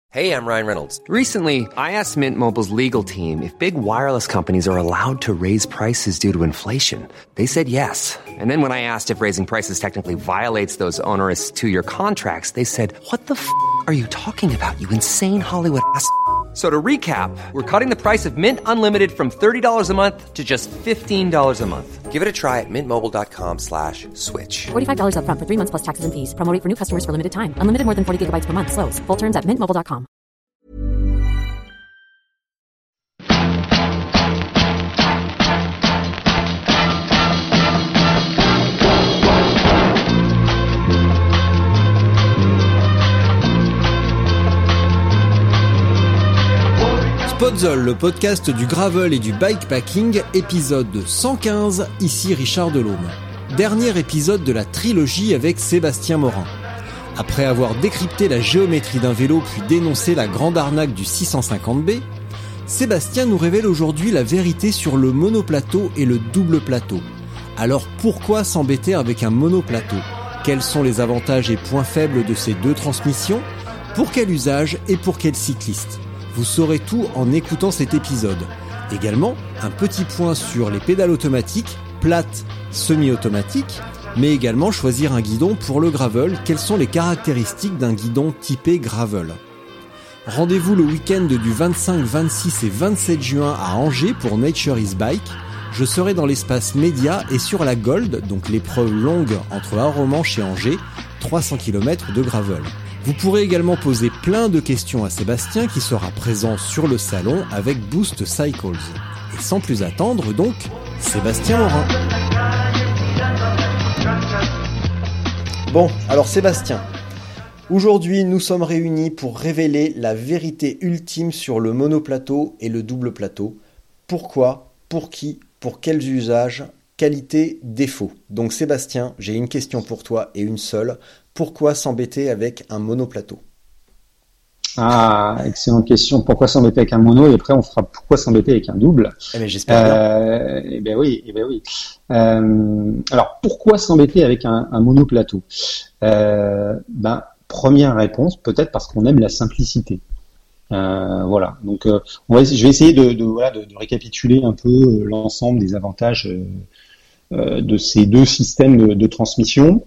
Hey, I'm Ryan Reynolds. Recently, I asked Mint Mobile's legal team if big wireless companies are allowed to raise prices due to inflation. They said yes. And then when I asked if raising prices technically violates those onerous two-year contracts, they said, "What the f*** are you talking about, you insane Hollywood ass?" So to recap, we're cutting the price of Mint Unlimited from $30 a month to just $15 a month. Give it a try at mintmobile.com/switch. $45 up front for 3 months plus taxes and fees. Promo rate for new customers for limited time. Unlimited more than 40 gigabytes per month. Slows full terms at mintmobile.com. Podzol, le podcast du gravel et du bikepacking, épisode 115, ici Richard Delhomme. Dernier épisode de la trilogie avec Sébastien Morin. Après avoir décrypté la géométrie d'un vélo puis dénoncé la grande arnaque du 650B, Sébastien nous révèle aujourd'hui la vérité sur le monoplateau et le double plateau. Alors pourquoi s'embêter avec un monoplateau ? Quels sont les avantages et points faibles de ces deux transmissions ? Pour quel usage et pour quel cycliste ? Vous saurez tout en écoutant cet épisode. Également, un petit point sur les pédales automatiques, plates, semi-automatiques, mais également choisir un guidon pour le gravel. Quelles sont les caractéristiques d'un guidon typé gravel ? Rendez-vous le week-end du 25, 26 et 27 juin à Angers pour Nature is Bike. Je serai dans l'espace média et sur la Gold, donc l'épreuve longue entre Arromanches et Angers, 300 km de gravel. Vous pourrez également poser plein de questions à Sébastien qui sera présent sur le salon avec Boost Cycles. Et sans plus attendre donc, Sébastien Morin. Bon, alors Sébastien, aujourd'hui nous sommes réunis pour révéler la vérité ultime sur le monoplateau et le double plateau. Pourquoi, pour qui, pour quels usages, qualité, défaut. Donc Sébastien, j'ai une question pour toi et une seule. Pourquoi s'embêter avec un monoplateau ? Ah, excellente question. Pourquoi s'embêter avec un mono ? Et après, on fera pourquoi s'embêter avec un double. Eh bien, j'espère bien. Eh ben oui. Alors, pourquoi s'embêter avec un monoplateau ? Première réponse, peut-être parce qu'on aime la simplicité. Voilà. Donc, je vais essayer de récapituler un peu l'ensemble des avantages de ces deux systèmes de transmission.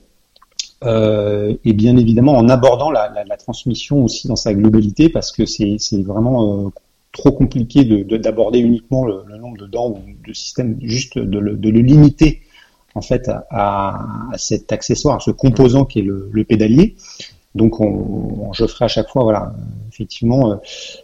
Et bien évidemment en abordant la transmission aussi dans sa globalité, parce que c'est vraiment trop compliqué d'aborder uniquement le nombre de dents ou de systèmes, juste de le limiter en fait à cet accessoire, à ce composant qui est le pédalier. Donc je ferai à chaque fois effectivement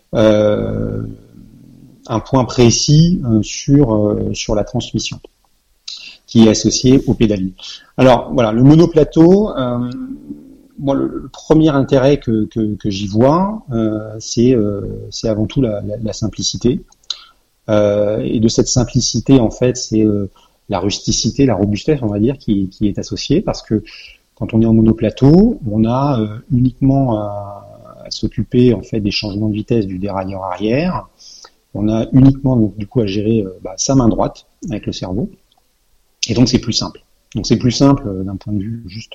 un point précis sur la transmission qui est associé au pédalier. Alors voilà, le monoplateau, moi le premier intérêt que j'y vois, c'est avant tout la simplicité. Et de cette simplicité, en fait, c'est la rusticité, la robustesse, on va dire, qui est associée, parce que quand on est en monoplateau, on a uniquement à s'occuper en fait des changements de vitesse du dérailleur arrière. On a uniquement donc du coup à gérer sa main droite avec le cerveau. Et donc c'est plus simple. Donc c'est plus simple d'un point de vue juste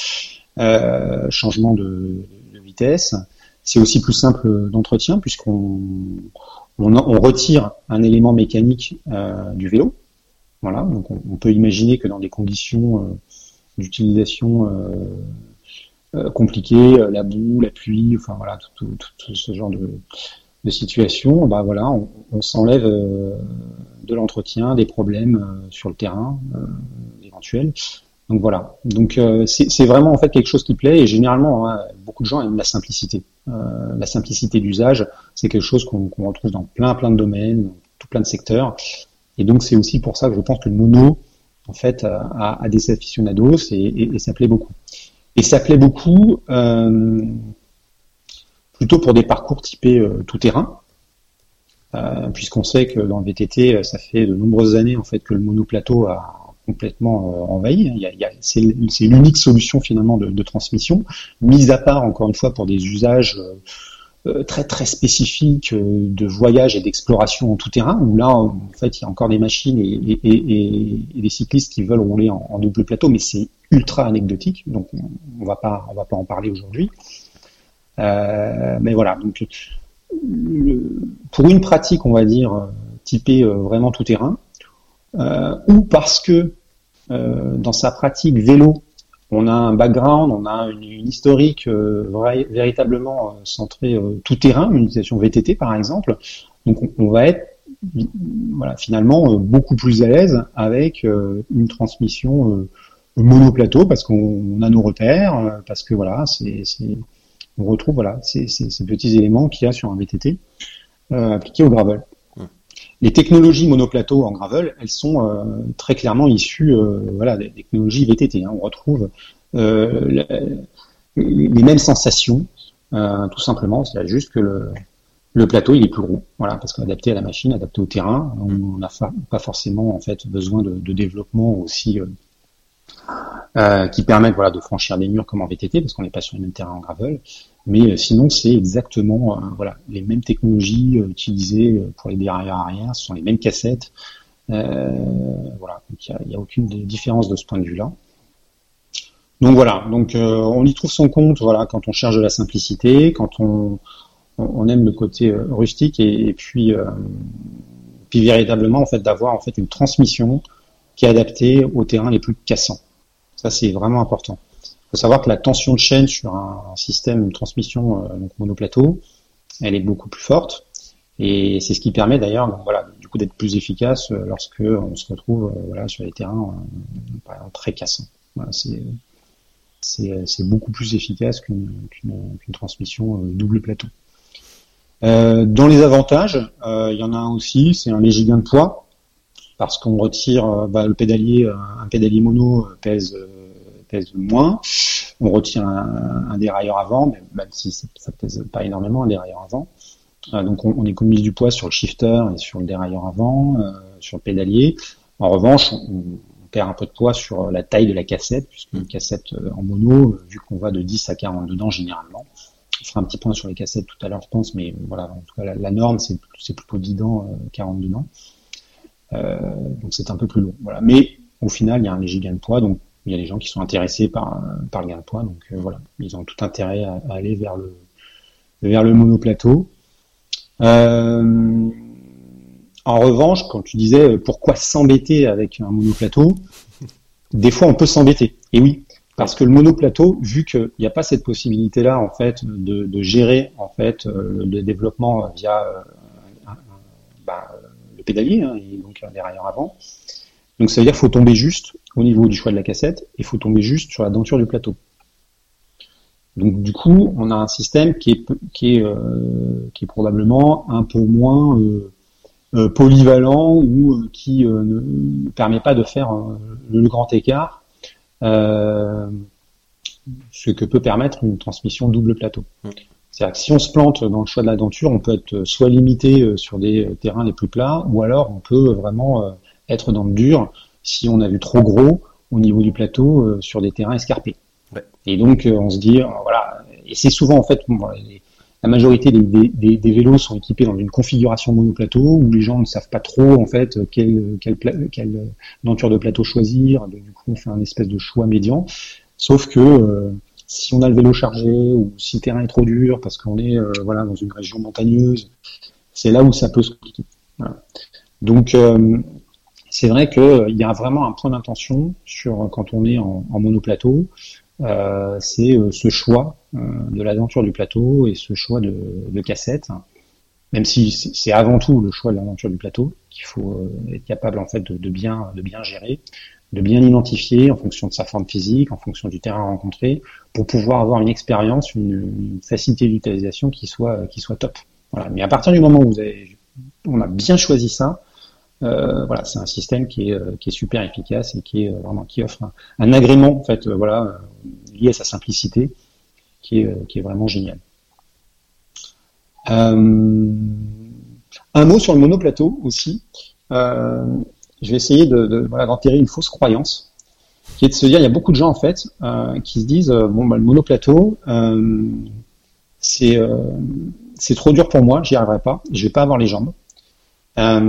changement de vitesse. C'est aussi plus simple d'entretien puisqu'on retire un élément mécanique du vélo. Voilà. Donc on peut imaginer que dans des conditions d'utilisation compliquées, la boue, la pluie, enfin voilà, tout ce genre de situation, on s'enlève de l'entretien, des problèmes sur le terrain éventuels. Donc voilà. Donc c'est vraiment en fait quelque chose qui plaît, et généralement beaucoup de gens aiment la simplicité. La simplicité d'usage, c'est quelque chose qu'on retrouve dans plein de domaines, dans tout plein de secteurs. Et donc c'est aussi pour ça que je pense que le mono en fait a des aficionados et ça plaît beaucoup. Et ça plaît beaucoup plutôt pour des parcours typés tout-terrain, puisqu'on sait que dans le VTT, ça fait de nombreuses années en fait que le monoplateau a complètement envahi. C'est l'unique solution finalement de transmission, mise à part encore une fois pour des usages très très spécifiques de voyage et d'exploration en tout-terrain, où là en fait il y a encore des machines et des cyclistes qui veulent rouler en double plateau, mais c'est ultra anecdotique, donc on va pas en parler aujourd'hui. Mais voilà, donc pour une pratique, on va dire typée vraiment tout terrain, ou parce que dans sa pratique vélo, on a un background, on a une historique véritablement centrée tout terrain, une utilisation VTT par exemple, donc on va être finalement beaucoup plus à l'aise avec une transmission monoplateau parce qu'on a nos repères, parce que voilà, on retrouve ces petits éléments qu'il y a sur un VTT appliqués au gravel. Les technologies monoplateau en gravel, elles sont très clairement issues des technologies VTT. On retrouve les mêmes sensations, tout simplement. C'est juste que le plateau il est plus gros, parce qu'adapté à la machine, adapté au terrain, on n'a pas forcément en fait besoin de développement aussi qui permettent de franchir des murs comme en VTT parce qu'on n'est pas sur le même terrain en gravel. Mais sinon, c'est exactement les mêmes technologies utilisées pour les dérailleurs arrière, ce sont les mêmes cassettes. Donc il y a aucune différence de ce point de vue-là. Donc voilà, on y trouve son compte quand on cherche de la simplicité, quand on aime le côté rustique et puis véritablement d'avoir une transmission qui est adaptée aux terrains les plus cassants. Ça c'est vraiment important. Il faut savoir que la tension de chaîne sur un système de transmission monoplateau, elle est beaucoup plus forte et c'est ce qui permet d'ailleurs du coup d'être plus efficace lorsque on se retrouve sur les terrains par exemple, très cassants. C'est beaucoup plus efficace qu'une transmission double plateau. Dans les avantages, il y en a un aussi, c'est un léger gain de poids parce qu'on retire le pédalier, un pédalier mono pèse moins. On retire un dérailleur avant, même si ça pèse pas énormément un dérailleur avant. Donc on économise du poids sur le shifter et sur le dérailleur avant, sur le pédalier. En revanche, on perd un peu de poids sur la taille de la cassette, puisqu'une cassette en mono, vu qu'on va de 10 à 40 dedans généralement. On fera un petit point sur les cassettes tout à l'heure, je pense, mais en tout cas la norme c'est plutôt 10 dents, 40 dedans. Donc c'est un peu plus long. Mais au final, il y a un léger gain de poids, donc il y a des gens qui sont intéressés par le gain de poids, donc ils ont tout intérêt à aller vers le monoplateau. En revanche, quand tu disais pourquoi s'embêter avec un monoplateau, des fois on peut s'embêter. Et oui, parce que le monoplateau, vu qu'il n'y a pas cette possibilité-là en fait de gérer en fait le développement via le pédalier et donc un dérailleur avant. Donc ça veut dire qu'il faut tomber juste au niveau du choix de la cassette et il faut tomber juste sur la denture du plateau. Donc du coup, on a un système qui est probablement un peu moins polyvalent ou qui ne permet pas de faire le grand écart, ce que peut permettre une transmission double plateau. C'est-à-dire que si on se plante dans le choix de la denture, on peut être soit limité sur des terrains les plus plats, ou alors on peut vraiment être dans le dur si on a vu trop gros au niveau du plateau sur des terrains escarpés. Ouais. Et donc on se dit et c'est souvent en fait la majorité des vélos sont équipés dans une configuration monoplateau où les gens ne savent pas trop en fait quelle denture de plateau choisir. Donc, du coup on fait un espèce de choix médian. Sauf que si on a le vélo chargé ou si le terrain est trop dur parce qu'on est dans une région montagneuse, c'est là où ça peut se compliquer. Voilà. Donc c'est vrai qu'il y a vraiment un point d'intention sur quand on est en monoplateau, c'est ce choix de la denture du plateau et ce choix de cassette, même si c'est avant tout le choix de la denture du plateau qu'il faut être capable en fait de bien gérer, de bien l'identifier en fonction de sa forme physique, en fonction du terrain rencontré, pour pouvoir avoir une expérience, une facilité d'utilisation qui soit top. Voilà. Mais à partir du moment où on a bien choisi ça, c'est un système qui est super efficace et qui offre un agrément en fait, lié à sa simplicité, qui est vraiment génial. Un mot sur le monoplateau aussi. Je vais essayer d'enterrer une fausse croyance, qui est de se dire, il y a beaucoup de gens en fait qui se disent le monoplateau c'est trop dur pour moi, j'y arriverai pas, je vais pas avoir les jambes. Ça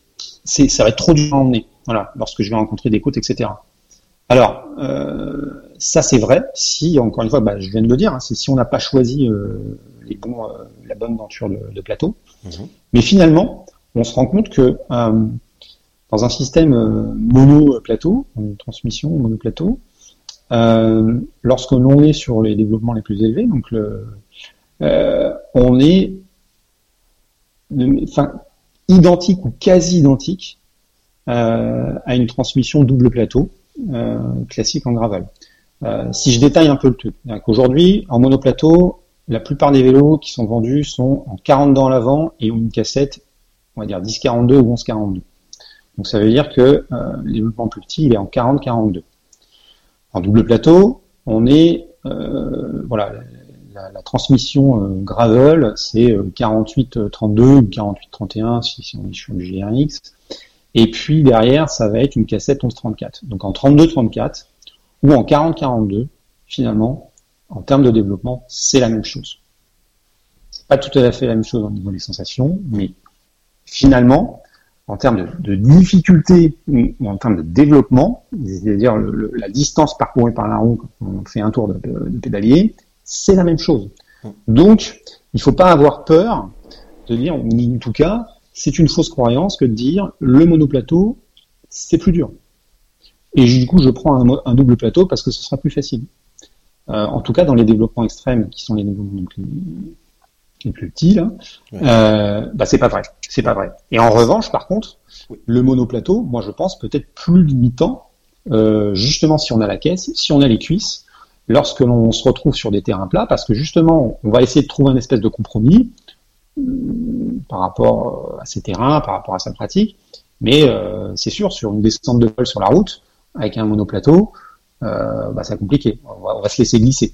va être trop dur à emmener, lorsque je vais rencontrer des côtes, etc. Alors Ça c'est vrai si, encore une fois, je viens de le dire, hein, c'est si on n'a pas choisi la bonne denture de plateau. Mais finalement, on se rend compte que dans un système mono-plateau, une transmission mono-plateau, lorsque l'on est sur les développements les plus élevés, donc on est identique ou quasi identique à une transmission double plateau classique en gravel. Si je détaille un peu le truc, qu'aujourd'hui, en monoplateau, la plupart des vélos qui sont vendus sont en 40 dans l'avant et ont une cassette, on va dire 10-42 ou 11-42. Donc ça veut dire que le développement plus petit, il est en 40-42. En double plateau, on est, la transmission gravel, c'est 48-32 ou 48-31 si on est sur du GRX. Et puis derrière, ça va être une cassette 11-34. Donc en 32-34 ou en 40-42, finalement, en termes de développement, c'est la même chose. C'est pas tout à fait la même chose au niveau des sensations, mais finalement, en termes de difficulté ou en termes de développement, c'est-à-dire la distance parcourue par la roue quand on fait un tour de pédalier, c'est la même chose. Donc, il faut pas avoir peur de dire, en tout cas, c'est une fausse croyance que de dire le monoplateau, c'est plus dur. Et du coup, je prends un double plateau parce que ce sera plus facile. En tout cas, dans les développements extrêmes, qui sont les développements les plus petits, là, c'est pas vrai. C'est pas vrai. Et en revanche, par contre, le monoplateau, moi, je pense peut-être plus limitant, justement, si on a la caisse, si on a les cuisses, lorsque l'on se retrouve sur des terrains plats, parce que justement, on va essayer de trouver une espèce de compromis par rapport à ces terrains, par rapport à sa pratique, mais c'est sûr, sur une descente de vol sur la route, avec un monoplateau, c'est compliqué. On va se laisser glisser.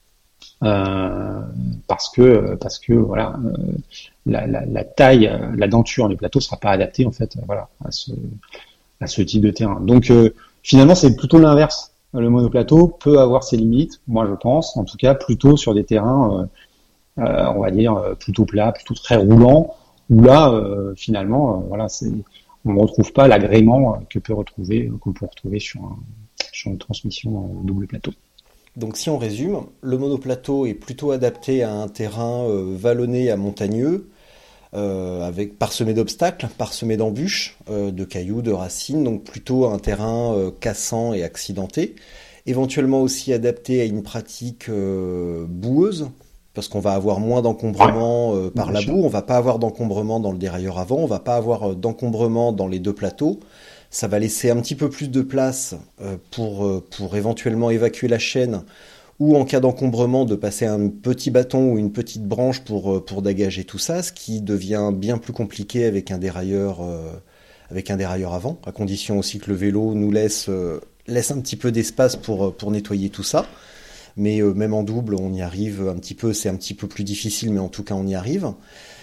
Parce que voilà, la taille, la denture du plateau sera pas adaptée en fait, à ce type de terrain. Donc finalement, c'est plutôt l'inverse. Le monoplateau peut avoir ses limites, moi je pense, en tout cas plutôt sur des terrains, on va dire plutôt plats, plutôt très roulants, où là finalement, on ne retrouve pas l'agrément qu'on peut retrouver sur une transmission double plateau. Donc si on résume, le monoplateau est plutôt adapté à un terrain vallonné à montagneux, avec parsemé d'obstacles, parsemé d'embûches, de cailloux, de racines, donc plutôt un terrain cassant et accidenté. Éventuellement aussi adapté à une pratique boueuse, parce qu'on va avoir moins d'encombrement par la boue, on va pas avoir d'encombrement dans le dérailleur avant, on va pas avoir d'encombrement dans les deux plateaux. Ça va laisser un petit peu plus de place pour éventuellement évacuer la chaîne, ou en cas d'encombrement de passer un petit bâton ou une petite branche pour dégager tout ça, ce qui devient bien plus compliqué avec un dérailleur avant, à condition aussi que le vélo nous laisse un petit peu d'espace pour nettoyer tout ça. Mais même en double, on y arrive un petit peu, c'est un petit peu plus difficile, mais en tout cas on y arrive.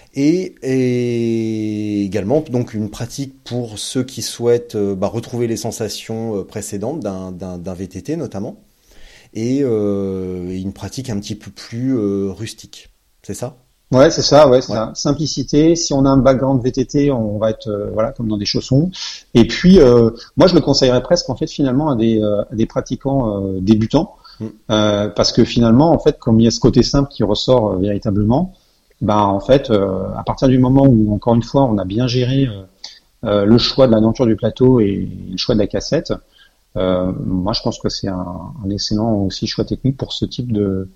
Et également donc une pratique pour ceux qui souhaitent retrouver les sensations précédentes d'un VTT notamment, et une pratique un petit peu plus rustique, c'est ça ? Ouais, c'est ça, ça. Simplicité. Si on a un background VTT, on va être comme dans des chaussons. Et puis moi je le conseillerais presque en fait finalement à des pratiquants débutants, parce que finalement en fait comme il y a ce côté simple qui ressort véritablement. En fait, à partir du moment où, encore une fois, on a bien géré le choix de la denture du plateau et le choix de la cassette, moi je pense que c'est un excellent aussi choix technique pour ce type de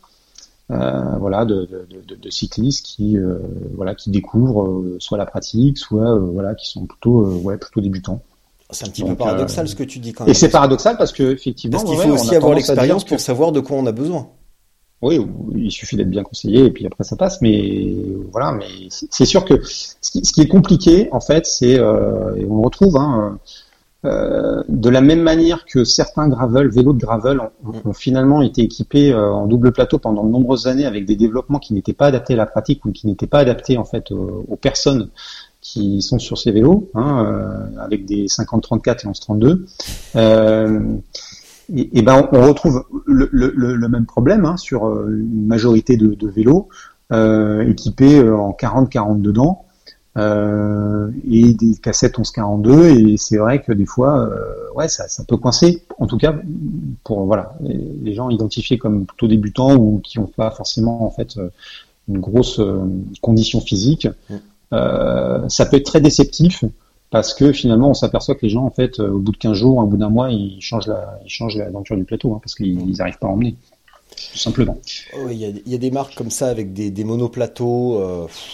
cyclistes qui découvrent soit la pratique, soit qui sont plutôt débutants. C'est un petit peu paradoxal ce que tu dis quand même. Et c'est paradoxal parce que effectivement, parce qu'il faut aussi avoir l'expérience pour savoir de quoi on a besoin. Oui, il suffit d'être bien conseillé et puis après ça passe. Mais voilà, mais c'est sûr que ce qui est compliqué en fait, c'est et on le retrouve de la même manière que certains vélos de gravel ont finalement été équipés en double plateau pendant de nombreuses années avec des développements qui n'étaient pas adaptés à la pratique ou qui n'étaient pas adaptés en fait aux personnes qui sont sur ces vélos, avec des 50-34 et 11-32. On retrouve le même problème sur une majorité de vélos équipés en 40-42 dents, et des cassettes 1142, et c'est vrai que des fois, ça peut coincer. En tout cas, pour les gens identifiés comme plutôt débutants ou qui n'ont pas forcément en fait une grosse condition physique, ça peut être très déceptif parce que finalement on s'aperçoit que les gens en fait au bout de 15 jours, au bout d'un mois, ils changent la denture du plateau parce qu'ils n'arrivent pas à emmener, tout simplement. Il y a des marques comme ça avec des monoplateaux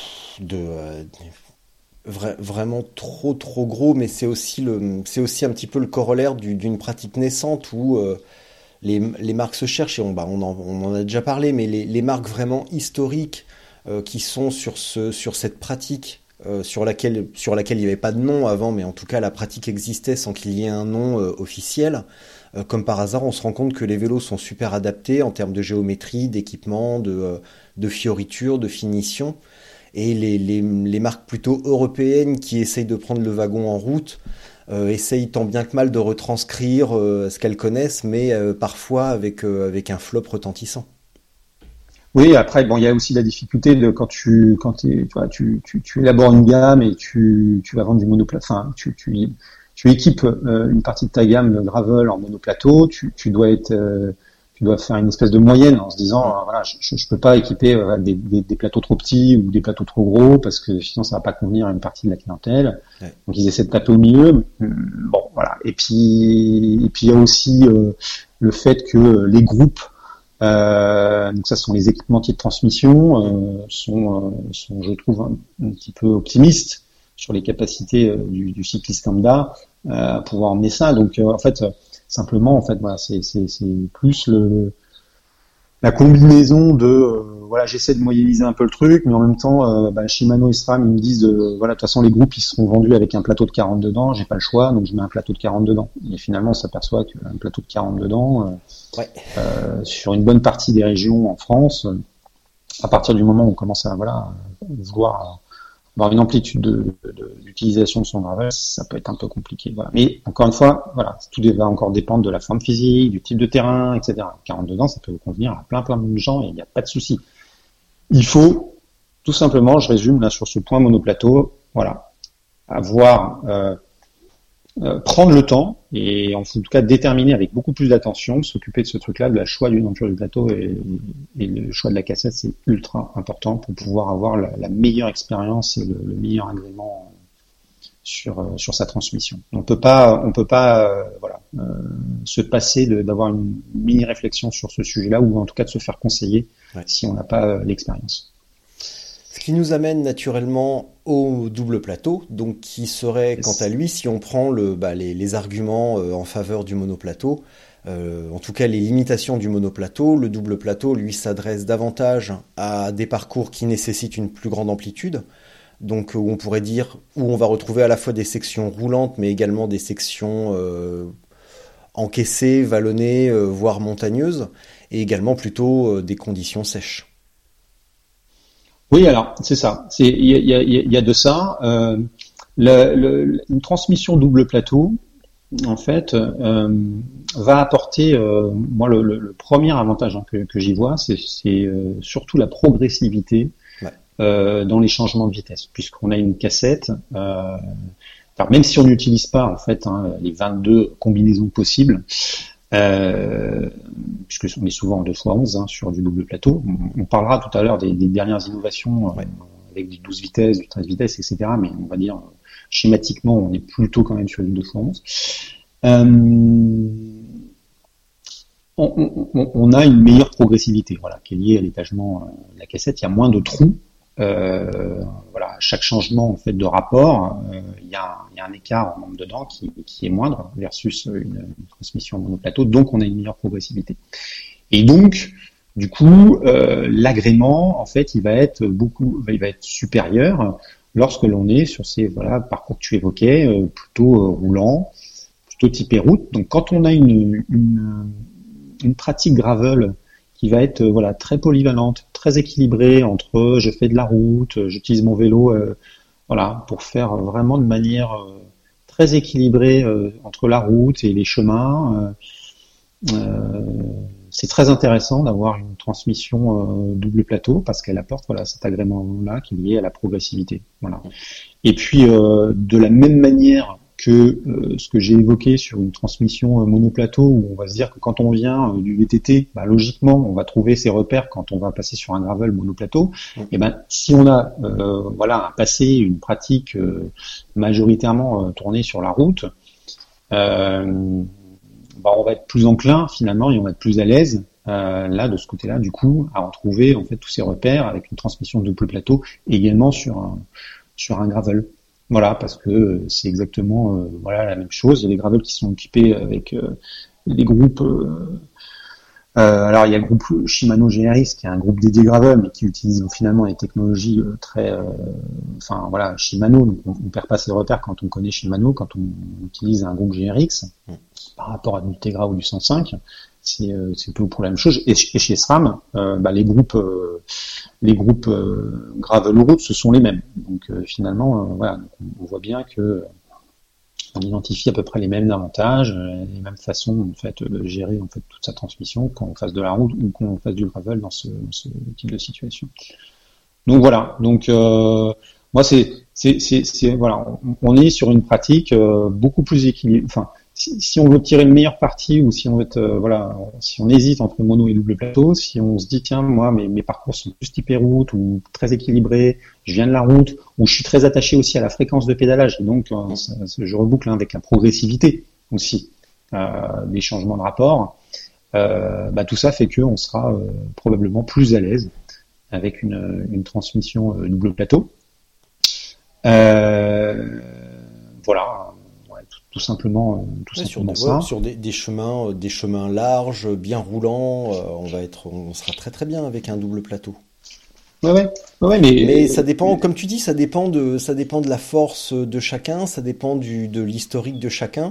vraiment trop gros, mais c'est aussi un petit peu le corollaire d'une pratique naissante où les marques se cherchent, et on en a déjà parlé, mais les marques vraiment historiques qui sont sur cette pratique sur laquelle il n'y avait pas de nom avant, mais en tout cas la pratique existait sans qu'il y ait un nom officiel. Comme par hasard, on se rend compte que les vélos sont super adaptés en termes de géométrie, d'équipement, de fioritures, de finition. Et les marques plutôt européennes qui essayent de prendre le wagon en route essayent tant bien que mal de retranscrire ce qu'elles connaissent, mais parfois avec un flop retentissant. Oui, après, il y a aussi la difficulté de quand tu élabores une gamme et tu vas vendre du monoplateau, enfin, tu équipes une partie de ta gamme de gravel en monoplateau, tu dois faire une espèce de moyenne en se disant, je peux pas équiper des plateaux trop petits ou des plateaux trop gros parce que sinon ça va pas convenir à une partie de la clientèle. Ouais. Donc ils essaient de taper au milieu. Bon, voilà. Et puis il y a aussi le fait que les groupes, donc ça sont les équipementiers de transmission, sont je trouve un petit peu optimistes sur les capacités du cycliste lambda à pouvoir emmener ça. Donc en fait simplement, en fait, voilà, c'est plus la combinaison de, j'essaie de moyenniser un peu le truc, mais en même temps, Shimano et SRAM, ils me disent, de toute façon, les groupes, ils seront vendus avec un plateau de 40 dedans, j'ai pas le choix, donc je mets un plateau de 40 dedans. Et finalement, on s'aperçoit qu'un plateau de 40 dedans, sur une bonne partie des régions en France, à partir du moment où on commence à, vouloir avoir une amplitude d'utilisation de son gravel, ça peut être un peu compliqué. Voilà. Mais encore une fois, tout va encore dépendre de la forme physique, du type de terrain, etc. 40 dedans, ça peut convenir à plein de gens et il n'y a pas de souci. Il faut tout simplement, je résume là sur ce point monoplateau, prendre le temps et en tout cas déterminer avec beaucoup plus d'attention, s'occuper de ce truc-là, de la choix du denture du plateau et le choix de la cassette, c'est ultra important pour pouvoir avoir la meilleure expérience et le meilleur agrément sur sa transmission. On peut pas se passer d'avoir une mini réflexion sur ce sujet-là ou en tout cas de se faire conseiller si on n'a pas l'expérience. Ce qui nous amène naturellement au double plateau, donc qui serait quant à lui, si on prend les arguments en faveur du monoplateau, en tout cas les limitations du monoplateau, le double plateau lui s'adresse davantage à des parcours qui nécessitent une plus grande amplitude, donc où on pourrait dire, où on va retrouver à la fois des sections roulantes mais également des sections encaissées, vallonnées, voire montagneuses, et également plutôt des conditions sèches. Oui, alors c'est ça. Il y a de ça. Une transmission double plateau, en fait, va apporter. Moi, le premier avantage que j'y vois, c'est surtout la progressivité dans les changements de vitesse, puisqu'on a une cassette. Même si on n'utilise pas en fait les 22 combinaisons possibles. Puisque on est souvent en 2x11 sur du double plateau. On parlera tout à l'heure des dernières innovations avec du 12 vitesses, du 13 vitesses, etc. Mais on va dire schématiquement, on est plutôt quand même sur du 2x11. On a une meilleure progressivité, qui est liée à l'étagement de la cassette. Il y a moins de trous. Chaque changement en fait de rapport, il y a un écart en nombre de dents qui est moindre versus une transmission monoplateau, donc on a une meilleure progressivité. Et donc, du coup, l'agrément en fait, il va être supérieur lorsque l'on est sur ces parcours que tu évoquais, plutôt roulant, plutôt typé route. Donc, quand on a une pratique gravel qui va être très polyvalente, très équilibrée entre je fais de la route, j'utilise mon vélo pour faire vraiment de manière très équilibrée entre la route et les chemins. c'est très intéressant d'avoir une transmission double plateau parce qu'elle apporte cet agrément-là qui est lié à la progressivité. Voilà. Et puis de la même manière que ce que j'ai évoqué sur une transmission monoplateau, où on va se dire que quand on vient du VTT, logiquement on va trouver ses repères quand on va passer sur un gravel monoplateau. Et si on a un passé, une pratique majoritairement tournée sur la route, on va être plus enclin finalement et on va être plus à l'aise là de ce côté-là du coup à retrouver en fait tous ces repères avec une transmission double plateau également sur un gravel. Voilà, parce que c'est exactement la même chose. Il y a des gravels qui sont équipés avec des groupes. Alors il y a le groupe Shimano GRX qui est un groupe dédié gravel, mais qui utilise finalement des technologies Shimano. Donc on perd pas ses repères quand on connaît Shimano, quand on utilise un groupe GRX par rapport à du Tegra ou du 105. C'est tout pour la même chose. Et chez SRAM, les groupes gravel route, ce sont les mêmes. Donc finalement, on voit bien que on identifie à peu près les mêmes avantages, les mêmes façons en fait de gérer en fait toute sa transmission quand on fasse de la route ou quand on fasse du gravel dans ce type de situation. Donc voilà. Donc moi c'est on est sur une pratique beaucoup plus équilibrée. Enfin, si on veut tirer une meilleure partie ou si on veut si on hésite entre mono et double plateau, si on se dit tiens moi mes parcours sont plus typés route ou très équilibrés, je viens de la route ou je suis très attaché aussi à la fréquence de pédalage et donc je reboucle avec la progressivité aussi des changements de rapport, tout ça fait que on sera probablement plus à l'aise avec une transmission double plateau. Tout simplement ça. Sur des chemins larges, bien roulants, on sera très très bien avec un double plateau. Mais ça dépend, comme tu dis, ça dépend de la force de chacun, ça dépend de l'historique de chacun.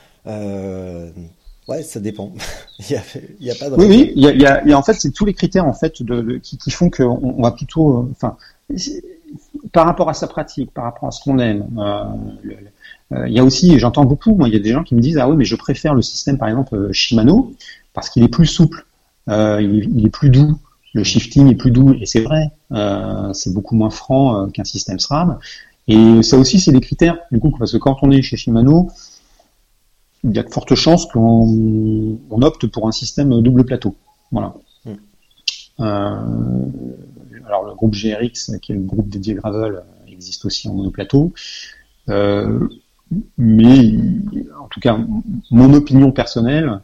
Ça dépend. il y a pas de. Oui, il y a en fait c'est tous les critères en fait qui font que on va plutôt, par rapport à sa pratique, par rapport à ce qu'on aime. Il y a aussi, j'entends beaucoup, il y a des gens qui me disent ah oui mais je préfère le système par exemple Shimano parce qu'il est plus souple, il est plus doux, le shifting est plus doux et c'est vrai, c'est beaucoup moins franc qu'un système SRAM et ça aussi c'est des critères du coup parce que quand on est chez Shimano, il y a de fortes chances qu'on opte pour un système double plateau. Voilà. Alors le groupe GRX qui est le groupe dédié gravel existe aussi en monoplateau. Mais en tout cas, mon opinion personnelle,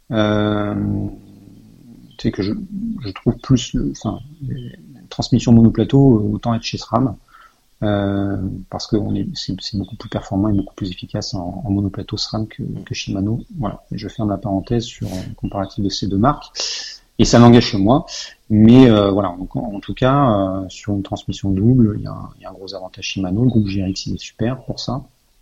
c'est que je trouve plus la transmission monoplateau autant être chez SRAM parce que c'est beaucoup plus performant et beaucoup plus efficace en monoplateau SRAM que Shimano. Voilà. Et je ferme la parenthèse sur un comparatif de ces deux marques et ça n'engage que moi. Mais donc, en tout cas, sur une transmission double, il y a un gros avantage Shimano. Le groupe GRX il est super pour ça.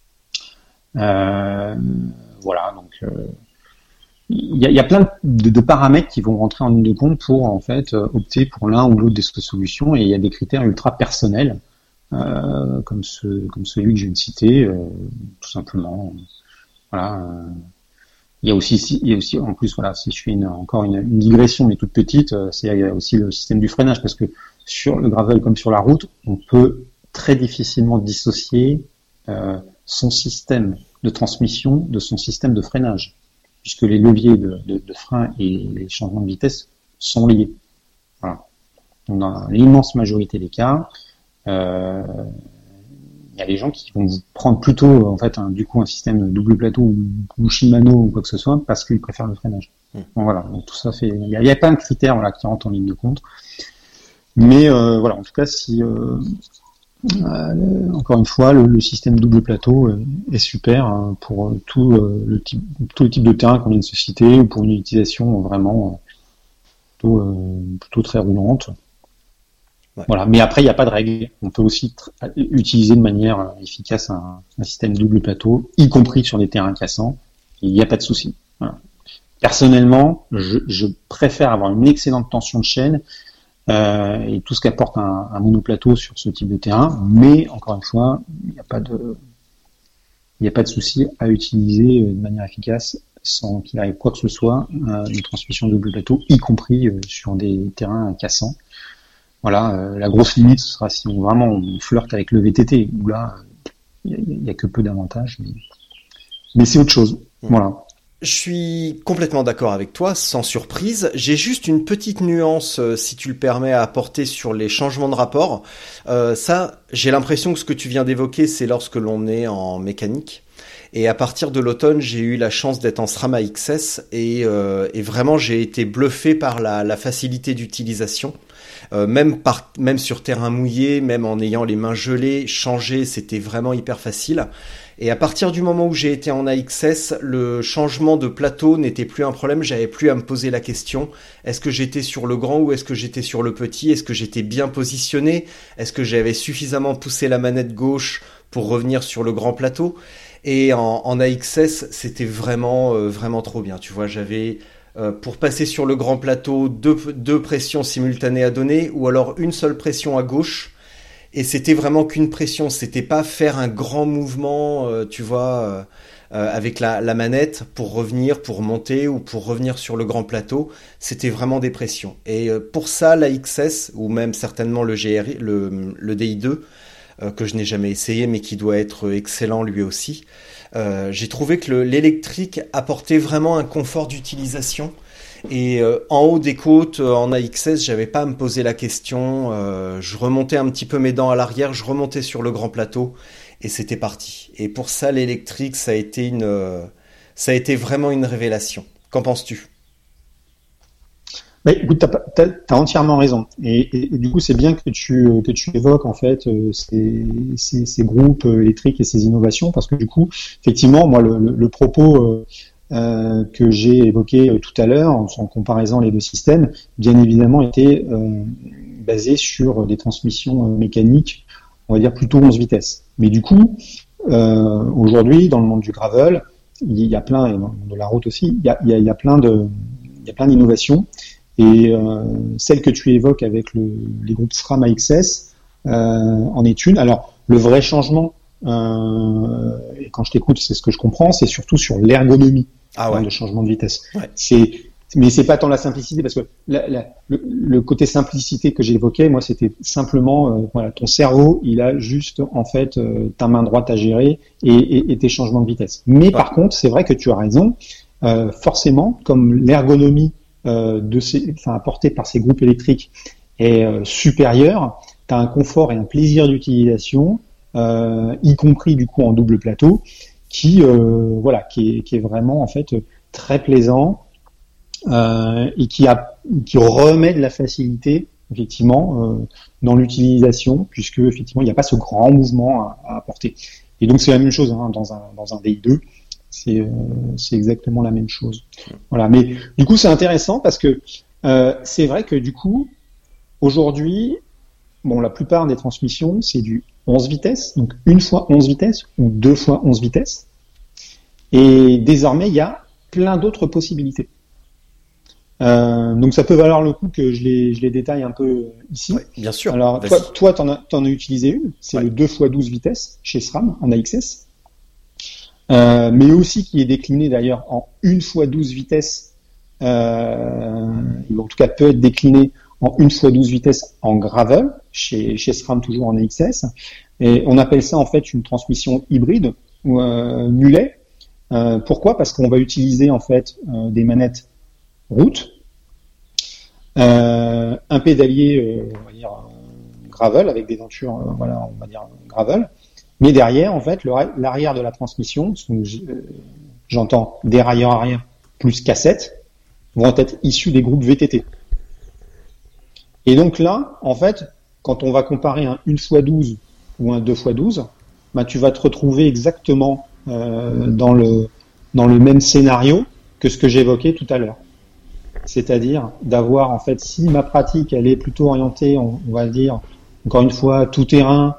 Donc il y a plein de paramètres qui vont rentrer en ligne de compte pour en fait opter pour l'un ou l'autre des solutions et il y a des critères ultra personnels comme celui que je viens de citer tout simplement. Il y a aussi en plus si je fais encore une digression mais toute petite, il y a aussi le système du freinage parce que sur le gravel comme sur la route, on peut très difficilement dissocier son système de transmission de son système de freinage, puisque les leviers de frein et les changements de vitesse sont liés. Voilà. Donc, dans l'immense majorité des cas, il y a des gens qui vont prendre plutôt en fait un système double plateau ou Shimano ou quoi que ce soit parce qu'ils préfèrent le freinage. Donc, voilà. Donc tout ça fait, il y a plein de critères qui rentrent en ligne de compte. Mais en tout cas si encore une fois, le système double plateau est super pour tout le type de terrain qu'on vient de se citer ou pour une utilisation vraiment plutôt très roulante. Ouais. Voilà. Mais après, il n'y a pas de règle. On peut aussi utiliser de manière efficace un système double plateau, y compris sur des terrains cassants. Il n'y a pas de souci. Voilà. Personnellement, je préfère avoir une excellente tension de chaîne et tout ce qu'apporte un monoplateau sur ce type de terrain, mais encore une fois, il n'y a pas de souci à utiliser de manière efficace sans qu'il arrive quoi que ce soit, une transmission double plateau, y compris sur des terrains cassants. Voilà, la grosse limite ce sera si on flirte avec le VTT, où là, il y a que peu d'avantages, mais c'est autre chose. Voilà. Je suis complètement d'accord avec toi, sans surprise. J'ai juste une petite nuance, si tu le permets, à apporter sur les changements de rapport. Ça, j'ai l'impression que ce que tu viens d'évoquer, c'est lorsque l'on est en mécanique. Et à partir de l'automne, j'ai eu la chance d'être en SRAM AXS et vraiment, j'ai été bluffé par la facilité d'utilisation. Même sur terrain mouillé, même en ayant les mains gelées, changer, c'était vraiment hyper facile. Et à partir du moment où j'ai été en AXS, le changement de plateau n'était plus un problème. J'avais plus à me poser la question, est-ce que j'étais sur le grand ou est-ce que j'étais sur le petit? Est-ce que j'étais bien positionné? Est-ce que j'avais suffisamment poussé la manette gauche pour revenir sur le grand plateau? Et en AXS, c'était vraiment trop bien. Tu vois, j'avais pour passer sur le grand plateau deux pressions simultanées à donner ou alors une seule pression à gauche. Et c'était vraiment qu'une pression, c'était pas faire un grand mouvement, tu vois, avec la manette pour revenir, pour monter ou pour revenir sur le grand plateau. C'était vraiment des pressions. Et pour ça, l'AXS, ou même certainement le GRI, le DI2, que je n'ai jamais essayé, mais qui doit être excellent lui aussi, j'ai trouvé que l'électrique apportait vraiment un confort d'utilisation. Et en haut des côtes, en AXS, j'avais pas à me poser la question. Je remontais un petit peu mes dents à l'arrière, je remontais sur le grand plateau et c'était parti. Et pour ça, l'électrique, ça a été vraiment une révélation. Qu'en penses-tu? Bah, écoute, t'as entièrement raison. Et du coup, c'est bien que tu évoques en fait ces groupes électriques et ces innovations, parce que du coup, effectivement, moi, le propos que j'ai évoqué tout à l'heure, en comparaison les deux systèmes, bien évidemment était basé sur des transmissions mécaniques, on va dire plutôt 11 vitesses. Mais du coup, aujourd'hui, dans le monde du gravel, il y a plein, et dans le monde de la route aussi, il y a plein d'innovations. Et celle que tu évoques avec les groupes SRAM AXS en est une. Alors, le vrai changement, et quand je t'écoute, c'est ce que je comprends, c'est surtout sur l'ergonomie de changement de vitesse. Ouais. Mais c'est pas tant la simplicité, parce que le côté simplicité que j'évoquais, moi, c'était simplement, ton cerveau, il a juste en fait ta main droite à gérer et tes changements de vitesse. Mais par contre, c'est vrai que tu as raison. Forcément, comme l'ergonomie apportée par ces groupes électriques est supérieure, tu as un confort et un plaisir d'utilisation, y compris du coup en double plateau, qui est vraiment en fait très plaisant et qui remet de la facilité effectivement dans l'utilisation, puisque effectivement il n'y a pas ce grand mouvement à apporter. Et donc c'est la même chose dans un DI2. C'est exactement la même chose. Voilà. Mais du coup, c'est intéressant parce que c'est vrai que du coup, aujourd'hui, la plupart des transmissions, c'est du 11 vitesses, donc une fois 11 vitesses ou deux fois 11 vitesses. Et désormais, il y a plein d'autres possibilités. Donc ça peut valoir le coup que je les détaille un peu ici. Oui, bien sûr. Alors toi, t'en as utilisé une, c'est le 2x12 vitesses chez SRAM en AXS. Mais aussi qui est décliné d'ailleurs en 1x12 vitesses, en tout cas peut être décliné en 1x12 vitesses en gravel, chez SRAM toujours en AXS, et on appelle ça en fait une transmission hybride ou mulet. Pourquoi? Parce qu'on va utiliser en fait des manettes route, un pédalier on va dire gravel avec des dentures on va dire gravel. Mais derrière, en fait, l'arrière de la transmission, j'entends dérailleur arrière plus cassette, vont être issus des groupes VTT. Et donc là, en fait, quand on va comparer un 1x12 ou un 2x12, tu vas te retrouver exactement dans le même scénario que ce que j'évoquais tout à l'heure. C'est-à-dire d'avoir, en fait, si ma pratique, elle est plutôt orientée, on va dire, encore une fois, tout terrain,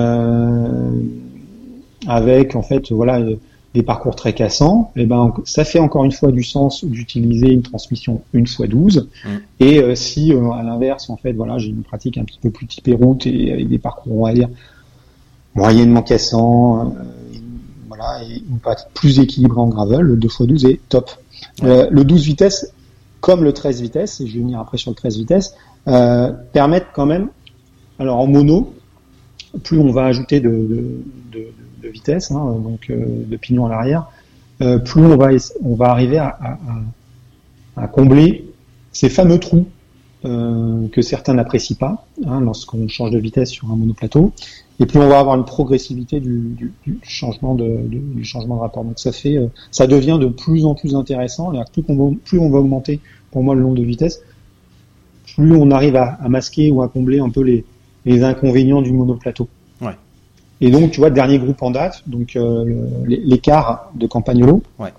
avec en fait des parcours très cassants, et ça fait encore une fois du sens d'utiliser une transmission 1x12. Et si à l'inverse en fait j'ai une pratique un petit peu plus typée route et avec des parcours on va dire moyennement cassants, voilà, et une pratique plus équilibrée en gravel, le 2x12 est top. Le 12 vitesses, comme le 13 vitesses, et je vais venir après sur le 13 vitesses, permettent quand même, alors en mono, plus on va ajouter de vitesse, donc de pignon à l'arrière, plus on va arriver à combler ces fameux trous que certains n'apprécient pas lorsqu'on change de vitesse sur un monoplateau, et plus on va avoir une progressivité du changement du changement de rapport. Donc ça devient de plus en plus intéressant. Plus on va augmenter, pour moi, le nombre de vitesses, plus on arrive à masquer ou à combler un peu les inconvénients du monoplateau. Ouais. Et donc, tu vois, dernier groupe en date, donc les cars de Campagnolo. Ouais.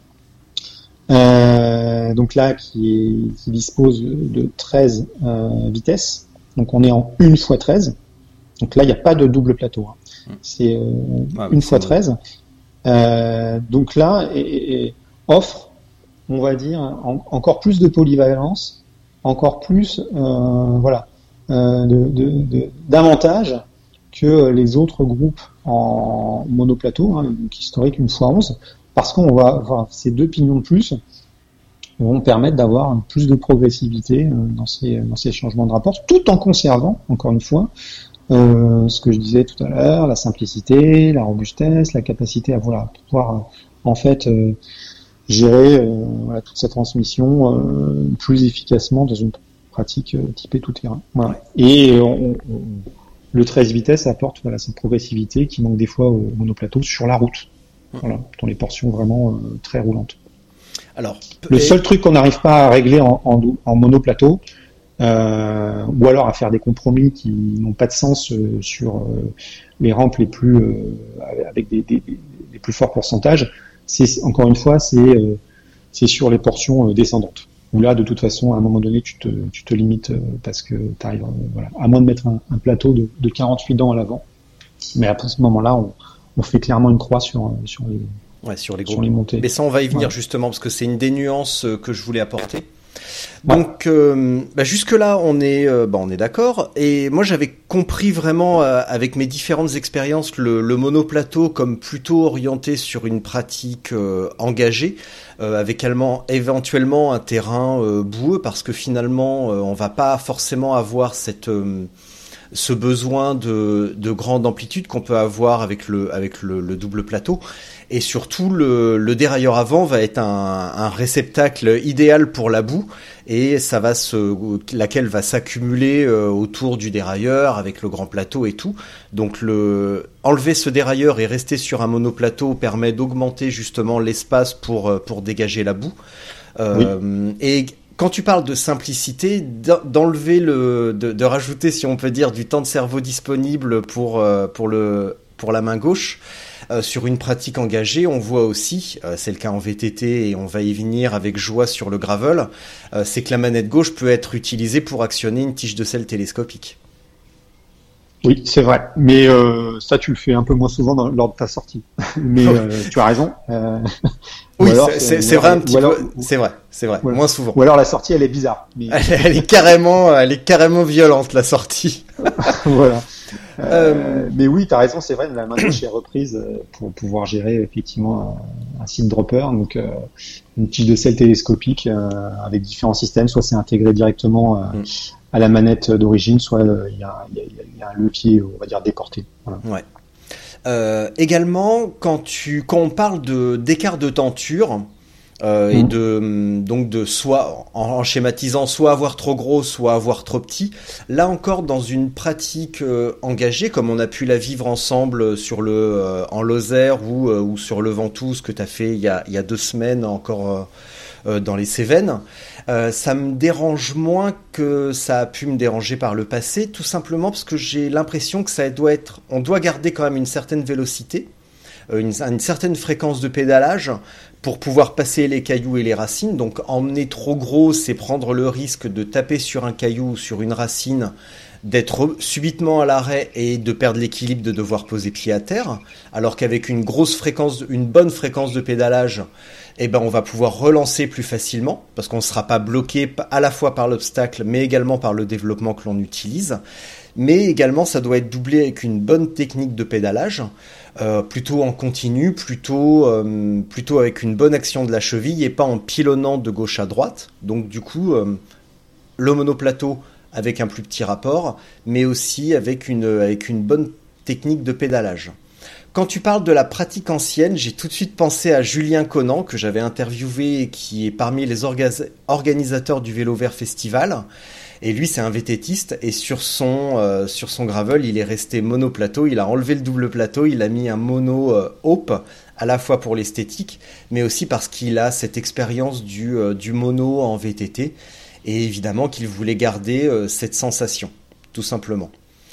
Donc là, qui dispose de 13 vitesses. Donc on est en 1x13. Donc là, il n'y a pas de double plateau. C'est 1x13. Donc là, et offre, on va dire, encore plus de polyvalence, encore plus d'avantages que les autres groupes en monoplateau, donc historique 1x11, parce qu'on va avoir ces 2 pignons de plus vont permettre d'avoir plus de progressivité dans ces changements de rapport, tout en conservant, encore une fois, ce que je disais tout à l'heure, la simplicité, la robustesse, la capacité à pouvoir en fait gérer toute cette transmission plus efficacement dans une pratique typée tout terrain. Voilà. Et le 13 vitesses apporte cette progressivité qui manque des fois au monoplateau sur la route. Voilà, dans les portions vraiment très roulantes. Alors, le seul truc qu'on n'arrive pas à régler en monoplateau, ou alors à faire des compromis qui n'ont pas de sens sur les rampes les plus avec des plus forts pourcentages, c'est encore une fois c'est sur les portions descendantes. Où là, de toute façon, à un moment donné, tu te limites parce que tu arrives, à moins de mettre un plateau de 48 dents à l'avant. Mais après ce moment-là, on fait clairement une croix sur les montées. Mais ça, on va y venir justement, parce que c'est une des nuances que je voulais apporter. Donc, jusque-là, on est d'accord. Et moi, j'avais compris vraiment, avec mes différentes expériences, le monoplateau comme plutôt orienté sur une pratique engagée, avec éventuellement un terrain boueux, parce que finalement, on va pas forcément avoir ce besoin de grande amplitude qu'on peut avoir avec le double plateau. Et surtout, le dérailleur avant va être un réceptacle idéal pour la boue, et laquelle va s'accumuler autour du dérailleur avec le grand plateau et tout. Donc enlever ce dérailleur et rester sur un monoplateau permet d'augmenter justement l'espace pour dégager la boue. Et quand tu parles de simplicité, d'enlever de rajouter, si on peut dire, du temps de cerveau disponible pour la main gauche, sur une pratique engagée, on voit aussi, c'est le cas en VTT et on va y venir avec joie sur le gravel, c'est que la manette gauche peut être utilisée pour actionner une tige de selle télescopique. Oui, c'est vrai, mais ça tu le fais un peu moins souvent lors de ta sortie. Mais tu as raison. Oui, c'est vrai un petit peu. C'est vrai, voilà. Moins souvent. Ou alors la sortie elle est bizarre. Mais... elle est carrément violente la sortie. Voilà. Mais oui, t'as raison, c'est vrai, la main gauche est reprise pour pouvoir gérer effectivement un seat dropper, donc une tige de selle télescopique avec différents systèmes, soit c'est intégré directement à la manette d'origine, soit il y a un levier, on va dire, déporté. Voilà. Ouais. Également, quand on parle d'écart de tenture, et de soit en schématisant, soit avoir trop gros, soit avoir trop petit. Là encore, dans une pratique engagée, comme on a pu la vivre ensemble sur en Lozère ou sur le Ventoux, ce que tu as fait il y a 2 semaines encore dans les Cévennes, ça me dérange moins que ça a pu me déranger par le passé, tout simplement parce que j'ai l'impression que on doit garder quand même une certaine vélocité, une certaine fréquence de pédalage pour pouvoir passer les cailloux et les racines. Donc emmener trop gros, c'est prendre le risque de taper sur un caillou ou sur une racine d'être subitement à l'arrêt et de perdre l'équilibre, de devoir poser pied à terre, alors qu'avec une bonne fréquence de pédalage, on va pouvoir relancer plus facilement, parce qu'on ne sera pas bloqué à la fois par l'obstacle, mais également par le développement que l'on utilise. Mais également, ça doit être doublé avec une bonne technique de pédalage, plutôt en continu, plutôt avec une bonne action de la cheville et pas en pilonnant de gauche à droite. Donc du coup, le monoplateau avec un plus petit rapport, mais aussi avec une bonne technique de pédalage. Quand tu parles de la pratique ancienne, j'ai tout de suite pensé à Julien Conant, que j'avais interviewé et qui est parmi les organisateurs du Vélo Vert Festival. Et lui, c'est un VTTiste, et sur son gravel, il est resté monoplateau, il a enlevé le double plateau, il a mis un mono Hope, à la fois pour l'esthétique, mais aussi parce qu'il a cette expérience du mono en VTT, et évidemment qu'il voulait garder cette sensation, tout simplement.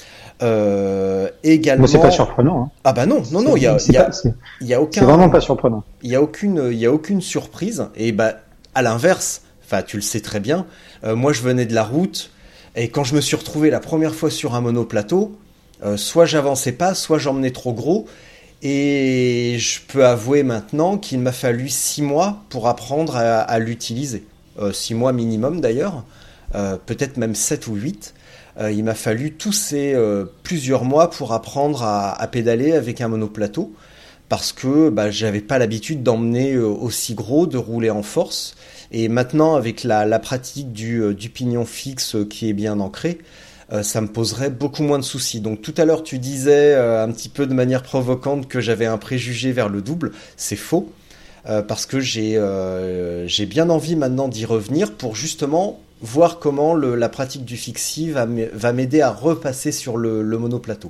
Également. Mais c'est pas surprenant. Hein. Ah bah non, il y a aucun. C'est vraiment pas surprenant. Il y a aucune surprise, et à l'inverse. Enfin, tu le sais très bien. Moi, je venais de la route et quand je me suis retrouvé la première fois sur un monoplateau, soit j'avançais pas, soit j'emmenais trop gros. Et je peux avouer maintenant qu'il m'a fallu 6 mois pour apprendre à l'utiliser. 6 mois minimum d'ailleurs, peut-être même 7 ou 8. Il m'a fallu tous ces plusieurs mois pour apprendre à pédaler avec un monoplateau. Parce que j'avais pas l'habitude d'emmener aussi gros, de rouler en force. Et maintenant, avec la pratique du pignon fixe qui est bien ancré, ça me poserait beaucoup moins de soucis. Donc tout à l'heure, tu disais un petit peu de manière provocante que j'avais un préjugé vers le double. C'est faux, parce que j'ai bien envie maintenant d'y revenir pour justement voir comment la pratique du fixie va m'aider à repasser sur le monoplateau.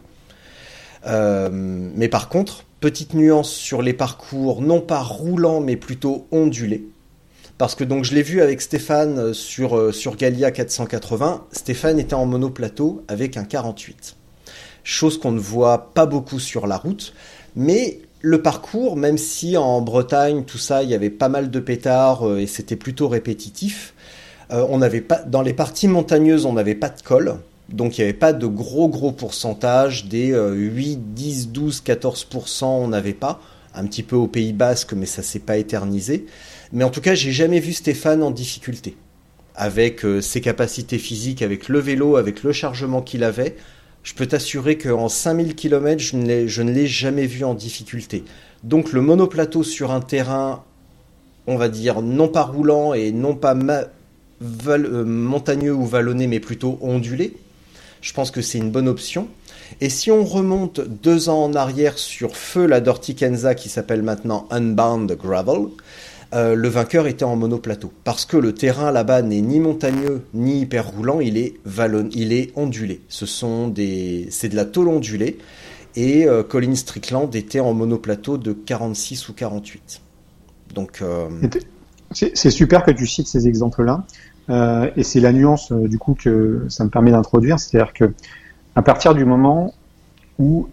Mais par contre, petite nuance sur les parcours, non pas roulants, mais plutôt ondulés. Parce que donc je l'ai vu avec Stéphane sur Gallia 480, Stéphane était en monoplateau avec un 48. Chose qu'on ne voit pas beaucoup sur la route, mais le parcours, même si en Bretagne, tout ça, il y avait pas mal de pétards et c'était plutôt répétitif, on n'avait pas, dans les parties montagneuses, on n'avait pas de col, donc il n'y avait pas de gros pourcentage, des 8, 10, 12, 14%, on n'avait pas, un petit peu au Pays Basque, mais ça s'est pas éternisé. Mais en tout cas, j'ai jamais vu Stéphane en difficulté. Avec ses capacités physiques, avec le vélo, avec le chargement qu'il avait, je peux t'assurer qu'en 5000 km, je ne l'ai jamais vu en difficulté. Donc le monoplateau sur un terrain, on va dire, non pas roulant et non pas montagneux ou vallonné, mais plutôt ondulé, je pense que c'est une bonne option. Et si on remonte 2 ans en arrière sur feu la Dortikenza qui s'appelle maintenant Unbound Gravel, le vainqueur était en monoplateau. Parce que le terrain là-bas n'est ni montagneux ni hyper roulant, il est ondulé. C'est de la tôle ondulée. Et Colin Strickland était en monoplateau de 46 ou 48. Donc, c'est super que tu cites ces exemples-là. Et c'est la nuance du coup que ça me permet d'introduire. C'est-à-dire que à partir du moment où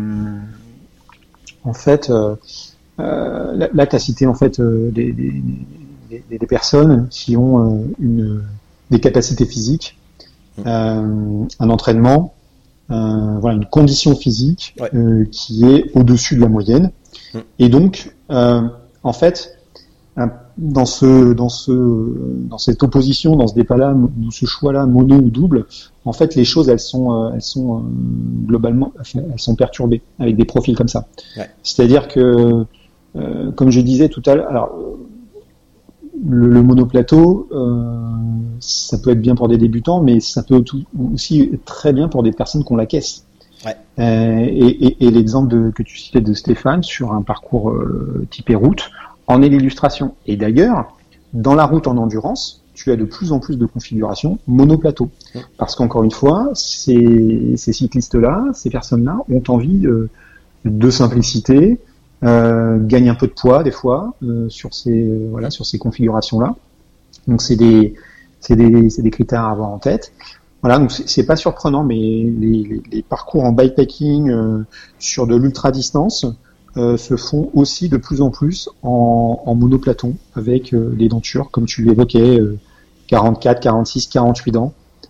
en fait là tu as cité en fait des personnes qui ont des capacités physiques, un entraînement, voilà, une condition physique qui est au-dessus de la moyenne. Et donc en fait dans cette opposition, dans ce débat-là, dans ce choix-là, mono ou double, en fait, les choses, elles sont globalement, elles sont perturbées avec des profils comme ça. Ouais. C'est-à-dire que, comme je disais tout à l'heure, alors le monoplateau, ça peut être bien pour des débutants, mais ça peut aussi être très bien pour des personnes qui ont la caisse. Ouais. Et l'exemple que tu citais de Stéphane sur un parcours typé route en est l'illustration. Et d'ailleurs, dans la route en endurance, tu as de plus en plus de configurations monoplateau. Parce qu'encore une fois, ces cyclistes-là, ces personnes-là ont envie de simplicité, gagnent un peu de poids des fois sur ces configurations-là. Donc c'est des critères à avoir en tête. Voilà, donc c'est pas surprenant, mais les parcours en bikepacking sur de l'ultra distance se font aussi de plus en plus en monoplaton avec des dentures, comme tu l'évoquais, 44, 46, 48 dents.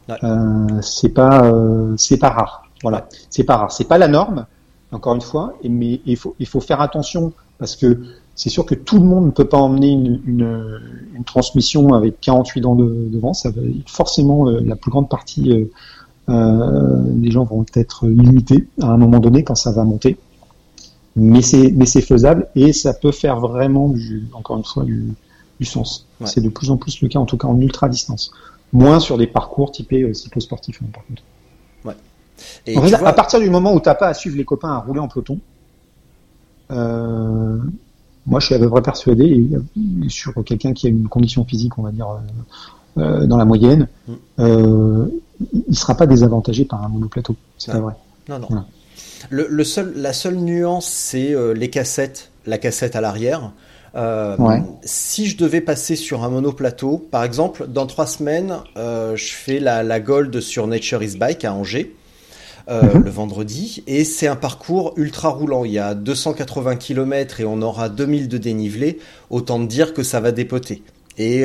Ouais. C'est pas rare. Voilà, c'est pas rare. C'est pas la norme, encore une fois, mais il faut faire attention parce que c'est sûr que tout le monde ne peut pas emmener une transmission avec 48 dents devant. Ça va forcément la plus grande partie des gens vont être limités à un moment donné quand ça va monter. Mais c'est faisable et ça peut faire vraiment encore une fois du sens. Ouais. C'est de plus en plus le cas, en tout cas en ultra distance. Moins sur des parcours typés cyclosportifs, par contre. Ouais. Et en fait, à partir du moment où t'as pas à suivre les copains à rouler en peloton, moi je suis à peu près persuadé, et sur quelqu'un qui a une condition physique, on va dire, dans la moyenne, il sera pas désavantagé par un monoplateau. C'est pas vrai. Non. Voilà. La seule nuance, c'est la cassette à l'arrière. Si je devais passer sur un monoplateau, par exemple, dans 3 semaines, je fais la Gold sur Nature is Bike à Angers, le vendredi, et c'est un parcours ultra roulant. Il y a 280 km et on aura 2000 de dénivelé. Autant dire que ça va dépoter. Et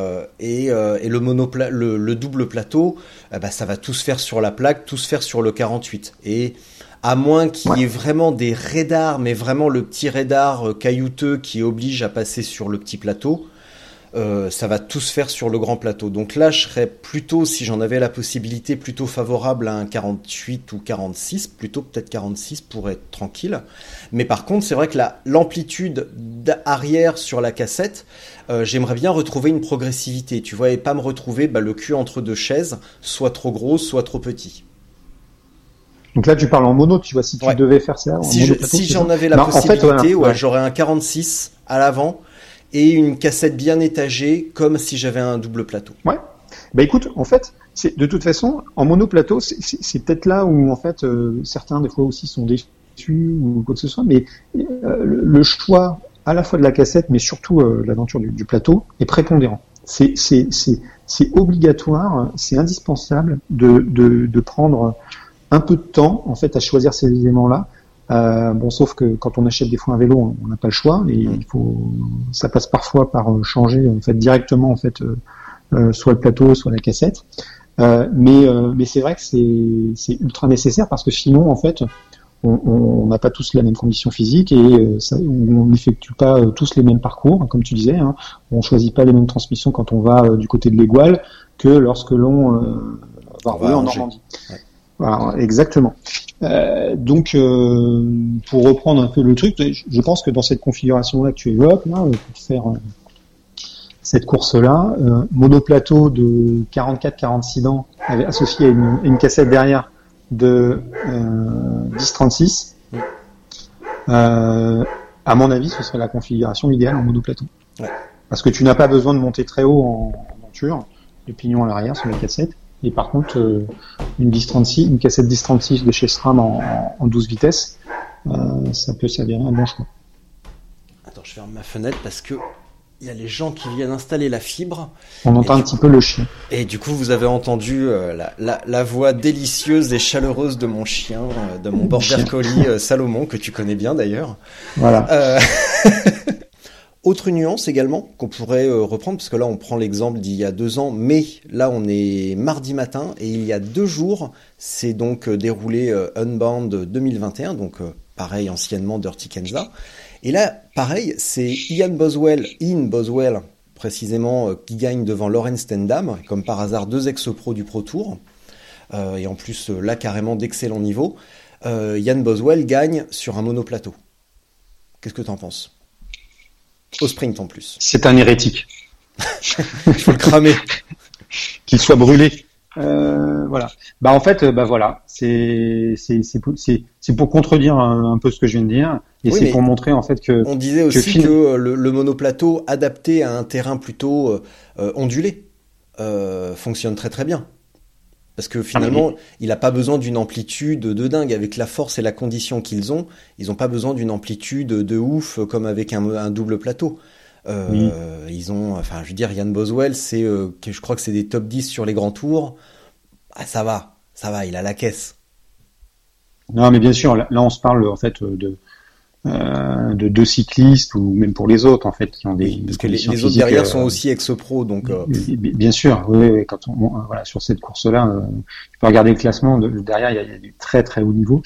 le double plateau, ça va tout se faire sur la plaque, tout se faire sur le 48. Et à moins qu'il y ait vraiment des radars, mais vraiment le petit radar caillouteux qui oblige à passer sur le petit plateau, ça va tout se faire sur le grand plateau. Donc là, je serais plutôt, si j'en avais la possibilité, plutôt favorable à un 48 ou 46, plutôt peut-être 46 pour être tranquille. Mais par contre, c'est vrai que l'amplitude arrière sur la cassette, j'aimerais bien retrouver une progressivité, tu vois, et pas me retrouver le cul entre deux chaises, soit trop gros, soit trop petit. Donc là, tu parles en mono, tu vois, si tu devais faire ça. Si j'en avais la possibilité, j'aurais un 46 à l'avant et une cassette bien étagée, comme si j'avais un double plateau. Ouais. Écoute, en fait, de toute façon, en monoplateau, c'est peut-être là où, en fait, certains, des fois aussi, sont déçus ou quoi que ce soit, mais le choix à la fois de la cassette, mais surtout l'aventure du plateau, est prépondérant. C'est obligatoire, c'est indispensable de prendre un peu de temps en fait à choisir ces éléments-là. Sauf que quand on achète des fois un vélo, on n'a pas le choix et ça passe parfois par changer en fait directement en fait soit le plateau, soit la cassette. Mais c'est vrai que c'est ultra nécessaire parce que sinon en fait on n'a pas tous la même condition physique et on n'effectue pas tous les mêmes parcours, comme tu disais. Hein. On choisit pas les mêmes transmissions quand on va du côté de l'Égual que lorsque l'on va rouler en Normandie. Ouais. Voilà, exactement. Donc, pour reprendre un peu le truc, je pense que dans cette configuration-là que tu évoques, là, pour faire cette course-là, monoplateau de 44-46 dents, associé à une cassette derrière de 10-36, à mon avis, ce serait la configuration idéale en monoplateau. Ouais. Parce que tu n'as pas besoin de monter très haut en monture, le pignon à l'arrière sur les cassettes. Et par contre, une cassette 10-36 de chez SRAM en 12 vitesses, ça peut s'avérer un bon choix. Attends, je ferme ma fenêtre parce que il y a les gens qui viennent installer la fibre. On entend un petit peu le chien. Et du coup, vous avez entendu la voix délicieuse et chaleureuse de mon chien, de mon border collie Salomon, que tu connais bien d'ailleurs. Voilà. Autre nuance également qu'on pourrait reprendre, parce que là on prend l'exemple d'il y a 2 ans, mais là on est mardi matin et il y a 2 jours, c'est donc déroulé Unbound 2021, donc pareil anciennement Dirty Kenza. Et là pareil, c'est Ian Boswell précisément qui gagne devant Lauren Stendham, comme par hasard 2 ex-pros du Pro Tour, et en plus là carrément d'excellent niveau. Ian Boswell gagne sur un monoplateau. Qu'est-ce que t'en penses ? Au sprint en plus. C'est un hérétique. Il faut le cramer. Qu'il soit brûlé. Voilà. En fait, voilà. C'est pour contredire un peu ce que je viens de dire. Et oui, c'est pour montrer en fait que. On disait aussi que le monoplateau adapté à un terrain plutôt ondulé fonctionne très très bien. Parce que finalement, il n'a pas besoin d'une amplitude de dingue. Avec la force et la condition qu'ils ont, ils n'ont pas besoin d'une amplitude de ouf comme avec un double plateau. Ils ont, je veux dire, Ian Boswell, je crois que c'est des top 10 sur les grands tours. Ah, ça va, il a la caisse. Non, mais bien sûr, là on se parle en fait de deux cyclistes ou même pour les autres en fait qui ont des parce que conditions les autres physiques, derrière sont aussi ex-pro, donc bien sûr, oui, quand voilà, sur cette course-là, tu peux regarder le classement, derrière il y a du très très haut niveau.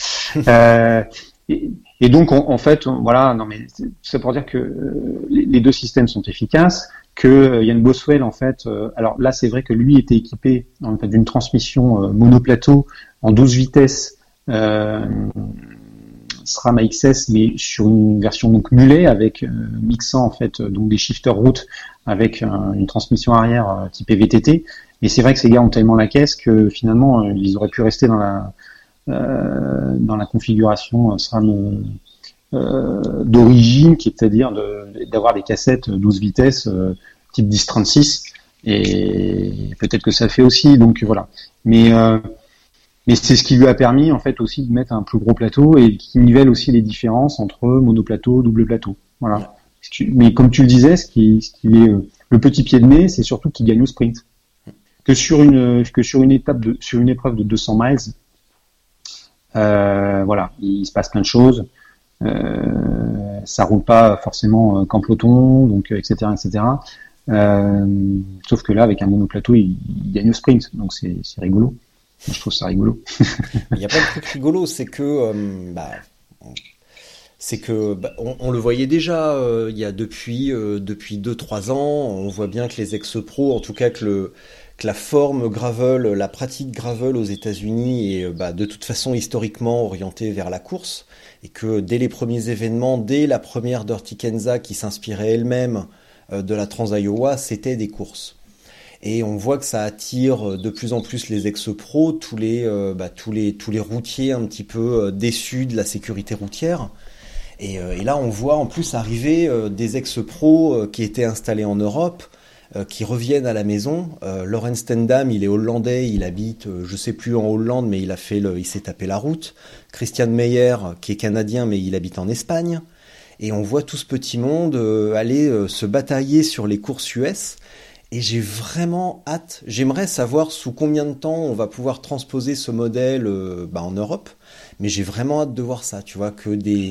Et donc en fait, voilà, non mais c'est pour dire que les deux systèmes sont efficaces, que Yann Boswell en fait, alors là c'est vrai que lui était équipé en fait d'une transmission monoplateau en 12 vitesses. SRAM AXS, mais sur une version donc mulet avec mixant en fait donc des shifters route avec une transmission arrière type VTT. Et c'est vrai que ces gars ont tellement la caisse que finalement ils auraient pu rester dans la configuration SRAM d'origine, qui est c'est-à-dire d'avoir des cassettes 12 vitesses type 10-36, et peut-être que ça fait aussi, donc voilà. Mais c'est ce qui lui a permis en fait aussi de mettre un plus gros plateau et qui nivelle aussi les différences entre monoplateau, double plateau. Voilà. Mais comme tu le disais, ce qui est le petit pied de nez, c'est surtout qu'il gagne au sprint. Que sur une épreuve de 200 miles, voilà, il se passe plein de choses. Ça roule pas forcément qu'en peloton, donc etc. Sauf que là, avec un monoplateau, il gagne au sprint, donc c'est rigolo. Je trouve ça rigolo. Il y a pas de truc rigolo, c'est que on le voyait déjà il y a depuis 2-3 ans, on voit bien que les ex-pros, en tout cas que la forme gravel, la pratique gravel aux États-Unis est de toute façon historiquement orientée vers la course, et que dès les premiers événements, dès la première Dirty Kanza qui s'inspirait elle-même de la Trans-Iowa, c'était des courses. Et on voit que ça attire de plus en plus les ex-pros, tous les routiers un petit peu déçus de la sécurité routière. Et là, on voit en plus arriver des ex-pros qui étaient installés en Europe, qui reviennent à la maison. Laurens Stendam, il est hollandais, il habite, je sais plus en Hollande, mais il s'est tapé la route. Christian Meyer, qui est canadien, mais il habite en Espagne. Et on voit tout ce petit monde aller se batailler sur les courses US. Et j'ai vraiment hâte, j'aimerais savoir sous combien de temps on va pouvoir transposer ce modèle en Europe, mais j'ai vraiment hâte de voir ça, tu vois, que des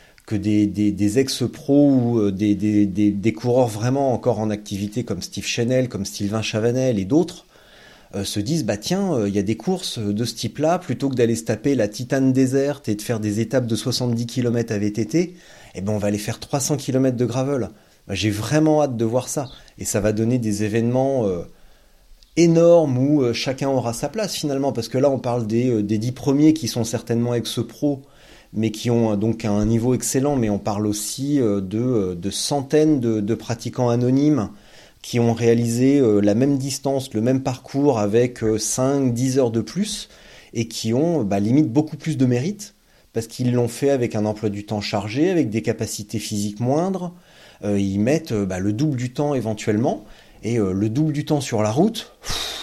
ex-pros ou des coureurs vraiment encore en activité comme Steve Chenel, comme Sylvain Chavanel et d'autres se disent, tiens, il y a des courses de ce type-là, plutôt que d'aller se taper la Titane déserte et de faire des étapes de 70 km à VTT, on va aller faire 300 km de gravel. J'ai vraiment hâte de voir ça, et ça va donner des événements énormes où chacun aura sa place finalement, parce que là on parle des 10 premiers qui sont certainement ex-pro, mais qui ont donc un niveau excellent, mais on parle aussi de centaines de pratiquants anonymes qui ont réalisé la même distance, le même parcours avec 5-10 heures de plus, et qui ont limite beaucoup plus de mérite, parce qu'ils l'ont fait avec un emploi du temps chargé, avec des capacités physiques moindres. Ils mettent le double du temps éventuellement, et le double du temps sur la route,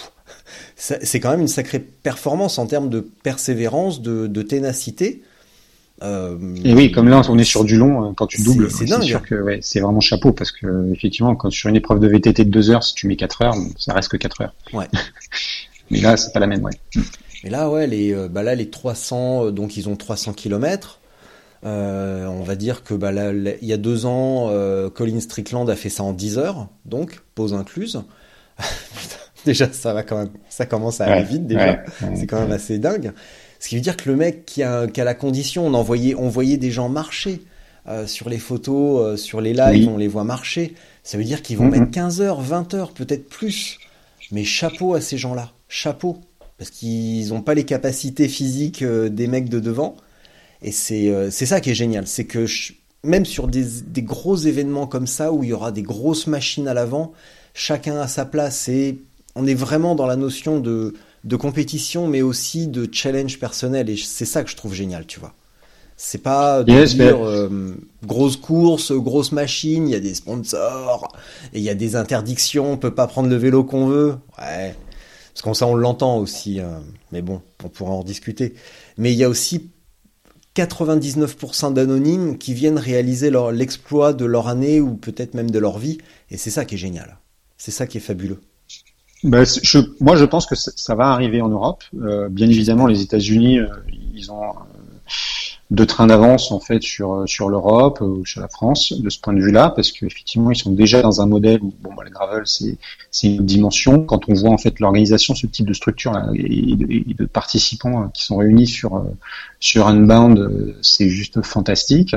c'est quand même une sacrée performance en termes de persévérance, de ténacité. Et oui, comme là on est sur du long, quand tu doubles, c'est dingue. Sûr que c'est vraiment chapeau, parce que effectivement quand sur une épreuve de VTT de 2 heures, si tu mets 4 heures, ça reste que 4 heures. Ouais. Mais là c'est pas la même, ouais. Mais là ouais, les 300, donc ils ont 300 km. On va dire que là, il y a 2 ans, Colin Strickland a fait ça en 10 heures, donc pause incluse. Déjà, ça commence à aller vite déjà. C'est quand même assez dingue. Ce qui veut dire que le mec qui a la condition, on voyait des gens marcher sur les photos, sur les lives, on les voit marcher. Ça veut dire qu'ils vont mettre 15 heures, 20 heures, peut-être plus. Mais chapeau à ces gens-là, chapeau, parce qu'ils n'ont pas les capacités physiques des mecs de devant. Et c'est ça qui est génial, c'est que même sur des gros événements comme ça, où il y aura des grosses machines à l'avant, chacun a sa place, et on est vraiment dans la notion de compétition, mais aussi de challenge personnel, et c'est ça que je trouve génial, tu vois. C'est pas de dire grosse course, grosse machine, il y a des sponsors, et il y a des interdictions, on peut pas prendre le vélo qu'on veut. Ouais, parce qu'on ça on l'entend aussi, mais bon, on pourra en rediscuter. Mais il y a aussi 99% d'anonymes qui viennent réaliser l'exploit de leur année, ou peut-être même de leur vie, et c'est ça qui est génial. C'est ça qui est fabuleux. Moi, je pense que ça va arriver en Europe. Bien évidemment, les États-Unis, ils ont de train d'avance en fait sur l'Europe ou sur la France de ce point de vue-là, parce qu'effectivement ils sont déjà dans un modèle où le gravel c'est une dimension. Quand on voit en fait l'organisation, ce type de structure là, et de participants qui sont réunis sur Unbound, c'est juste fantastique.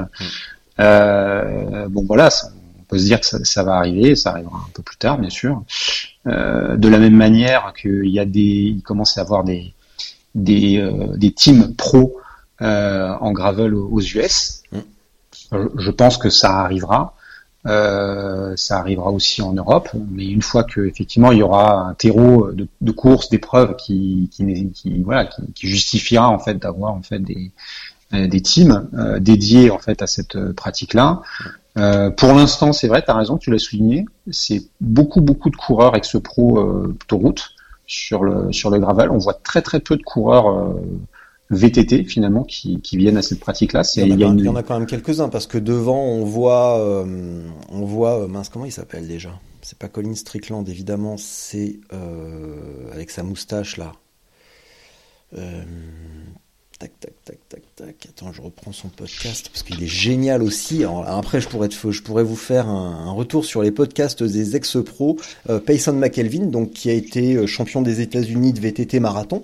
On peut se dire que ça va arriver, ça arrivera un peu plus tard bien sûr. De la même manière il commence à y avoir des teams pro en gravel aux US. Je pense que ça arrivera. Ça arrivera aussi en Europe, mais une fois que effectivement il y aura un terreau de courses, d'épreuves qui justifiera en fait d'avoir en fait des teams dédiés en fait à cette pratique-là. Pour l'instant, c'est vrai, t'as raison, tu l'as souligné, c'est beaucoup de coureurs ex-pro plutôt route sur le gravel. On voit très peu de coureurs VTT finalement qui viennent à cette pratique-là. Il y en a quand même quelques-uns parce que devant on voit mince, comment il s'appelle déjà ? C'est pas Colin Strickland évidemment, c'est avec sa moustache là. Tac. Attends, je reprends son podcast parce qu'il est génial aussi. Alors, après, je pourrais vous faire un retour sur les podcasts des ex-pros. Payson McElveen, donc qui a été champion des États-Unis de VTT marathon,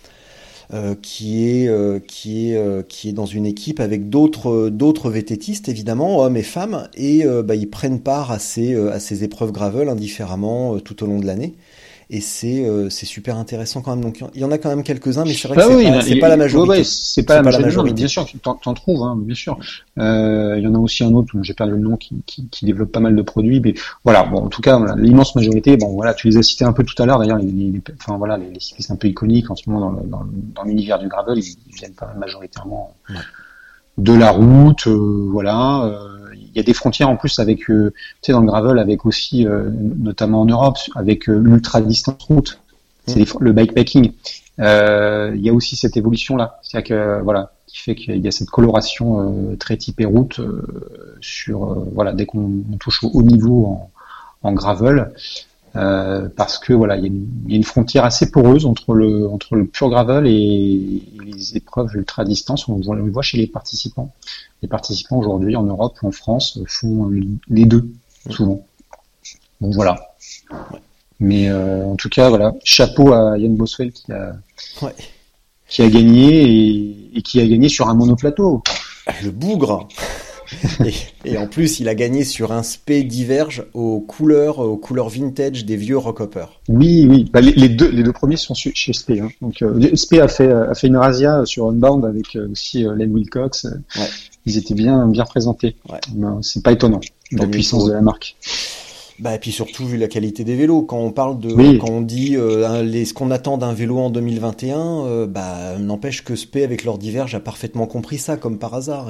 qui est dans une équipe avec d'autres VTTistes évidemment, hommes et femmes, et ils prennent part à ces épreuves gravel indifféremment tout au long de l'année. Et c'est super intéressant quand même. Donc il y en a quand même quelques-uns, mais c'est vrai que c'est pas la majorité. C'est pas la majorité. Bien sûr, t'en trouves, hein, bien sûr. Il y en a aussi un autre, j'ai perdu le nom, qui développe pas mal de produits. Mais voilà, bon, en tout cas, l'immense majorité. Bon, voilà, tu les as cités un peu tout à l'heure. D'ailleurs, les cyclistes un peu iconiques en ce moment dans l'univers du gravel, ils viennent pas majoritairement de la route, il y a des frontières en plus avec, dans le gravel, avec aussi, notamment en Europe, avec l'ultra distance route, c'est le bikepacking. Il y a aussi cette évolution là, c'est-à-dire que qui fait qu'il y a cette coloration très typée route dès qu'on touche au haut niveau en gravel. Parce que il y a une frontière assez poreuse entre le pur gravel et les épreuves ultra distance. On le voit chez les participants. Les participants aujourd'hui en Europe ou en France font les deux souvent. Donc voilà. Mais en tout cas chapeau à Yann Boswell qui a gagné et qui a gagné sur un monoplateau. Le bougre. Et en plus, il a gagné sur un spé diverge aux couleurs vintage des vieux rockhoppers. Oui. Les deux premiers sont chez Spé. Hein. Donc Spé a fait une razzia sur Unbound avec aussi Len Wilcox. Ils étaient bien présentés. Ben, c'est pas étonnant la puissance de la marque. Et puis surtout vu la qualité des vélos, quand on parle quand on dit ce qu'on attend d'un vélo en 2021, n'empêche que Spé avec leur diverge a parfaitement compris ça comme par hasard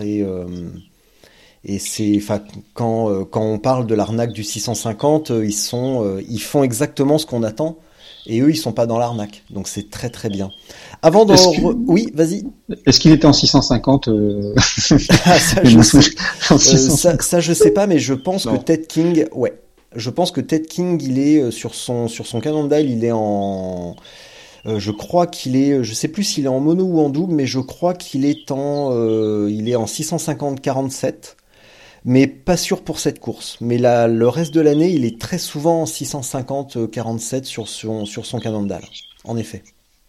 et c'est, quand on parle de l'arnaque du 650, ils font exactement ce qu'on attend, et eux, ils sont pas dans l'arnaque. Donc c'est très très bien. Oui, vas-y. Est-ce qu'il était en 650 ça, je sais pas, mais je pense que Ted King, je pense que Ted King, il est sur son Cannondale, il est en je crois qu'il est, je sais plus s'il est en mono ou en double, mais je crois qu'il est en 650-47. Mais pas sûr pour cette course. Mais le reste de l'année, il est très souvent en 650-47 sur son Cannondale. En effet.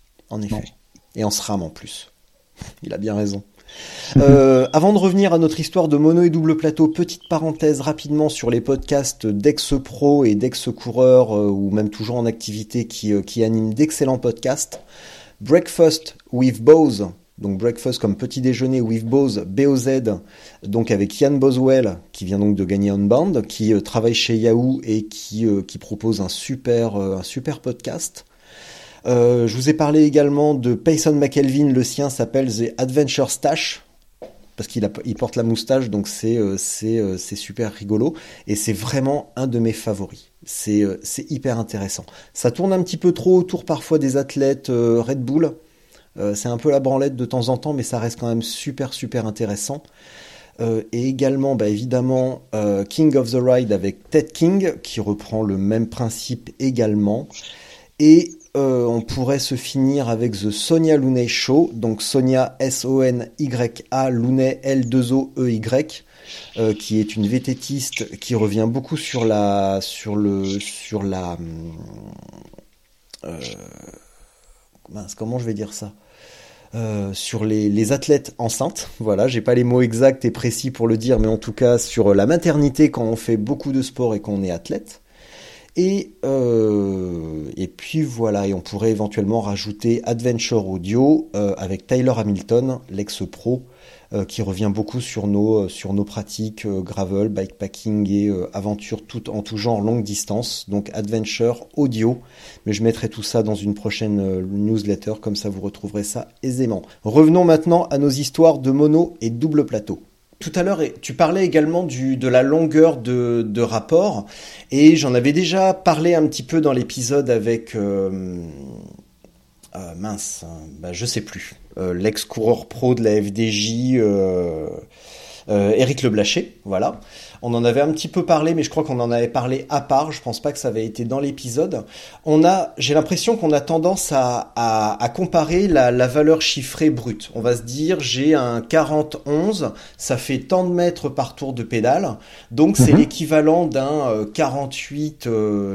Et en SRAM en plus. Il a bien raison. Avant de revenir à notre histoire de mono et double plateau, petite parenthèse rapidement sur les podcasts d'ex-pro et d'ex-coureurs ou même toujours en activité qui animent d'excellents podcasts. Breakfast with Boz. Donc Breakfast comme petit déjeuner with Boz, BOZ, donc avec Yann Boswell, qui vient donc de gagner Unbound, qui travaille chez Yahoo et qui propose un super podcast. Je vous ai parlé également de Payson McElveen, le sien s'appelle The Adventure Stash, parce qu'il porte la moustache, donc c'est super rigolo, et c'est vraiment un de mes favoris. C'est hyper intéressant. Ça tourne un petit peu trop autour parfois des athlètes Red Bull. C'est un peu la branlette de temps en temps, mais ça reste quand même super intéressant. Et également, évidemment, King of the Ride avec Ted King, qui reprend le même principe également. Et on pourrait se finir avec The Sonia Looney Show, donc Sonia S-O-N-Y-A, Looney L-2-O-E-Y, qui est une vététiste qui revient beaucoup sur comment je vais dire ça, sur les athlètes enceintes. Voilà, j'ai pas les mots exacts et précis pour le dire, mais en tout cas sur la maternité quand on fait beaucoup de sport et qu'on est athlète. Et puis voilà, et on pourrait éventuellement rajouter Adventure Audio avec Tyler Hamilton, l'ex-pro, qui revient beaucoup sur nos pratiques gravel, bikepacking et aventure en tout genre longue distance. Donc Adventure Audio, mais je mettrai tout ça dans une prochaine newsletter, comme ça vous retrouverez ça aisément. Revenons maintenant à nos histoires de mono et double plateau. Tout à l'heure, tu parlais également de la longueur de rapport, et j'en avais déjà parlé un petit peu dans l'épisode avec je sais plus, l'ex-coureur pro de la FDJ, Éric Leblaché, voilà. On en avait un petit peu parlé, mais je crois qu'on en avait parlé à part. Je pense pas que ça avait été dans l'épisode. J'ai l'impression qu'on a tendance à comparer la valeur chiffrée brute. On va se dire, j'ai un 40-11, ça fait tant de mètres par tour de pédale. Donc, c'est l'équivalent d'un 48,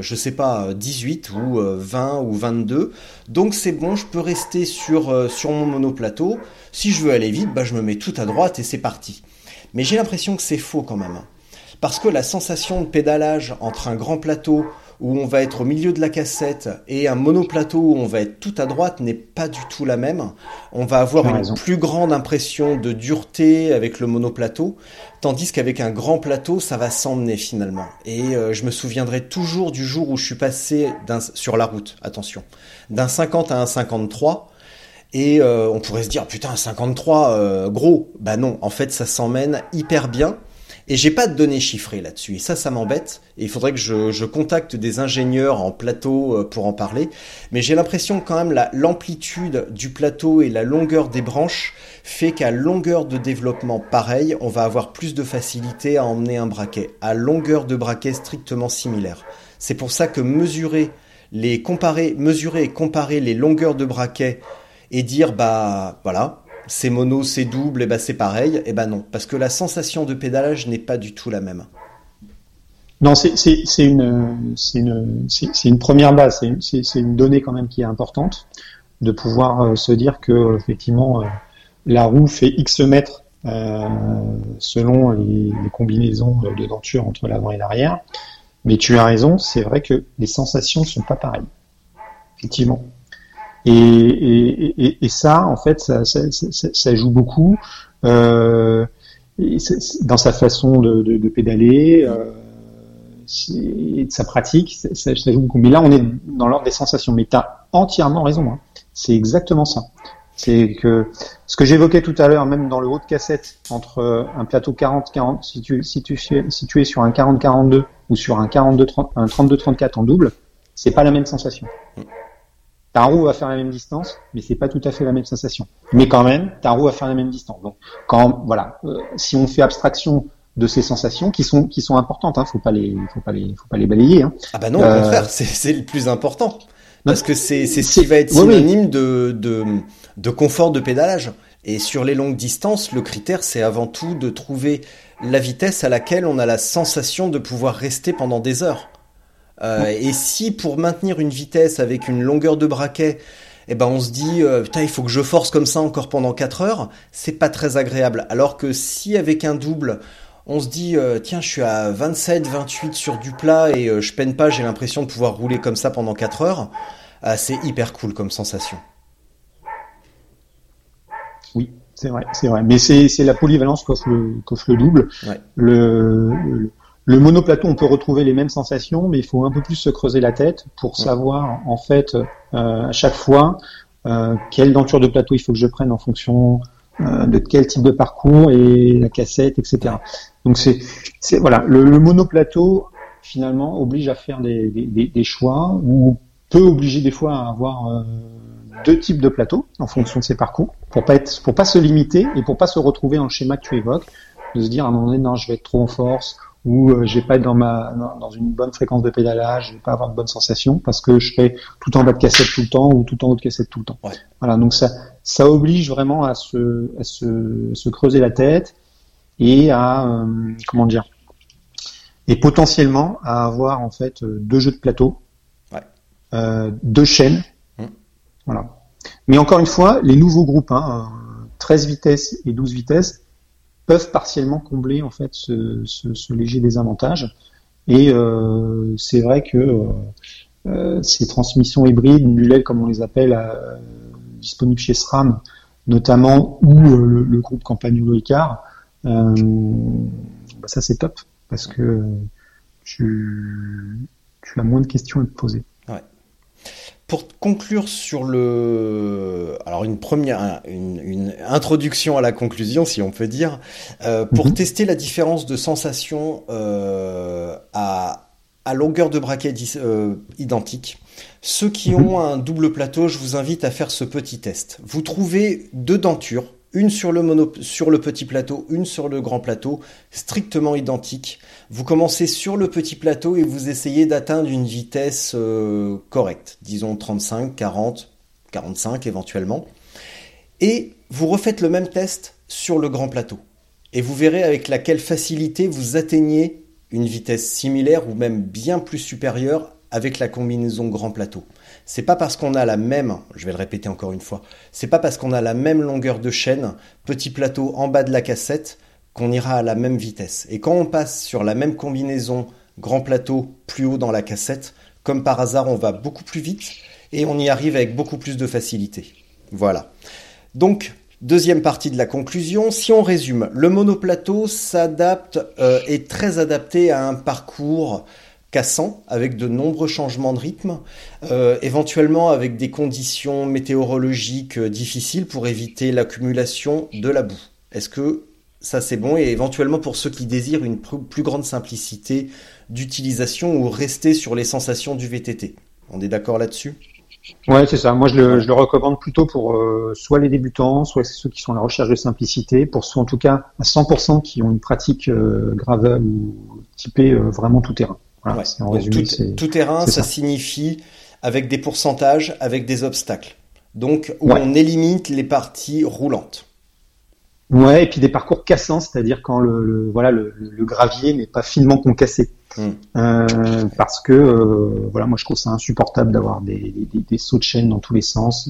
18 ou 20 ou 22. Donc, c'est bon, je peux rester sur mon monoplateau. Si je veux aller vite, je me mets tout à droite et c'est parti. Mais j'ai l'impression que c'est faux quand même. Parce que la sensation de pédalage entre un grand plateau où on va être au milieu de la cassette et un monoplateau où on va être tout à droite n'est pas du tout la même. On va avoir une plus grande impression de dureté avec le monoplateau, tandis qu'avec un grand plateau, ça va s'emmener finalement. Et je me souviendrai toujours du jour où je suis passé sur la route, attention, d'un 50 à un 53. Et on pourrait se dire, putain, un 53, gros. Bah non, en fait, ça s'emmène hyper bien. Et j'ai pas de données chiffrées là-dessus. Et ça m'embête. Et il faudrait que je contacte des ingénieurs en plateau pour en parler. Mais j'ai l'impression que quand même l'amplitude du plateau et la longueur des branches fait qu'à longueur de développement pareil, on va avoir plus de facilité à emmener un braquet. À longueur de braquet strictement similaire. C'est pour ça que mesurer et comparer les longueurs de braquet et dire, voilà, c'est mono, c'est double, et c'est pareil, non, parce que la sensation de pédalage n'est pas du tout la même. Non, c'est une première base, c'est une donnée quand même qui est importante, de pouvoir se dire que effectivement la roue fait X mètres selon les combinaisons de denture entre l'avant et l'arrière. Mais tu as raison, c'est vrai que les sensations sont pas pareilles, effectivement. Et ça, en fait, ça joue beaucoup dans sa façon de pédaler, et de sa pratique, ça joue beaucoup. Mais là, on est dans l'ordre des sensations. Mais tu as entièrement raison, hein. C'est exactement ça. C'est que ce que j'évoquais tout à l'heure, même dans le haut de cassette, entre un plateau 40-40, si tu es sur un 40-42 ou sur un 32-34 en double, c'est pas la même sensation. Ta roue va faire la même distance, mais c'est pas tout à fait la même sensation. Mais quand même, ta roue va faire la même distance. Donc, si on fait abstraction de ces sensations qui sont importantes, hein, faut pas les balayer, hein. Ah bah non, au contraire, c'est le plus important. Parce que c'est ce qui va être synonyme de confort de pédalage. Et sur les longues distances, le critère, c'est avant tout de trouver la vitesse à laquelle on a la sensation de pouvoir rester pendant des heures. Et si pour maintenir une vitesse avec une longueur de braquet, on se dit il faut que je force comme ça encore pendant 4 heures, c'est pas très agréable. Alors que si avec un double, on se dit tiens, je suis à 27, 28 sur du plat et je peine pas, j'ai l'impression de pouvoir rouler comme ça pendant 4 heures, c'est hyper cool comme sensation. Oui, c'est vrai. Mais c'est la polyvalence qu'offre le double. Ouais. Le monoplateau, on peut retrouver les mêmes sensations, mais il faut un peu plus se creuser la tête pour savoir, en fait, à chaque fois, quelle denture de plateau il faut que je prenne en fonction de quel type de parcours et la cassette, etc. Donc voilà, le monoplateau, finalement, oblige à faire des choix, ou peut obliger des fois à avoir 2 types de plateaux en fonction de ses parcours, pour pas se limiter et pour pas se retrouver dans le schéma que tu évoques, de se dire à un moment donné, non, je vais être trop en force, où je vais pas être dans une bonne fréquence de pédalage, je vais pas avoir de bonnes sensations parce que je serai tout en bas de cassette tout le temps ou tout en haut de cassette tout le temps. Ouais. Voilà, donc ça oblige vraiment à se creuser la tête et à comment dire, et potentiellement à avoir en fait 2 jeux de plateau, 2 chaînes, voilà. Mais encore une fois, les nouveaux groupes, 13 vitesses et 12 vitesses, peuvent partiellement combler en fait ce léger désavantage. Et c'est vrai que ces transmissions hybrides, mulelles comme on les appelle, disponibles chez SRAM notamment, ou le groupe Campagnolo Icar, ça c'est top parce que tu as moins de questions à te poser. Ouais. Pour conclure sur une introduction à la conclusion, si on peut dire, pour tester la différence de sensation à longueur de braquet identique, ceux qui ont un double plateau, je vous invite à faire ce petit test. Vous trouvez 2 dentures, une sur le petit plateau, une sur le grand plateau, strictement identiques. Vous commencez sur le petit plateau et vous essayez d'atteindre une vitesse correcte, disons 35, 40, 45 éventuellement. Et vous refaites le même test sur le grand plateau. Et vous verrez avec laquelle facilité vous atteignez une vitesse similaire ou même bien plus supérieure avec la combinaison grand plateau. C'est pas parce qu'on a la même, je vais le répéter encore une fois, c'est pas parce qu'on a la même longueur de chaîne, petit plateau en bas de la cassette, qu'on ira à la même vitesse. Et quand on passe sur la même combinaison grand plateau plus haut dans la cassette, comme par hasard, on va beaucoup plus vite et on y arrive avec beaucoup plus de facilité. Voilà. Donc, deuxième partie de la conclusion. Si on résume, le monoplateau s'adapte, est très adapté à un parcours cassant, avec de nombreux changements de rythme, éventuellement avec des conditions météorologiques difficiles pour éviter l'accumulation de la boue. Est-ce que ça c'est bon? Et éventuellement pour ceux qui désirent une plus grande simplicité d'utilisation ou rester sur les sensations du VTT. On est d'accord là-dessus? Ouais, c'est ça. Moi, je le recommande plutôt pour soit les débutants, soit ceux qui sont à la recherche de simplicité, pour ceux en tout cas à 100% qui ont une pratique gravel ou typée vraiment tout terrain. Voilà, ouais. En résumé, tout terrain, ça signifie avec des pourcentages, avec des obstacles. Donc, où on élimine les parties roulantes. Ouais, et puis des parcours cassants, c'est-à-dire quand le gravier n'est pas finement concassé. Parce que moi je trouve ça insupportable d'avoir des sauts de chaîne dans tous les sens,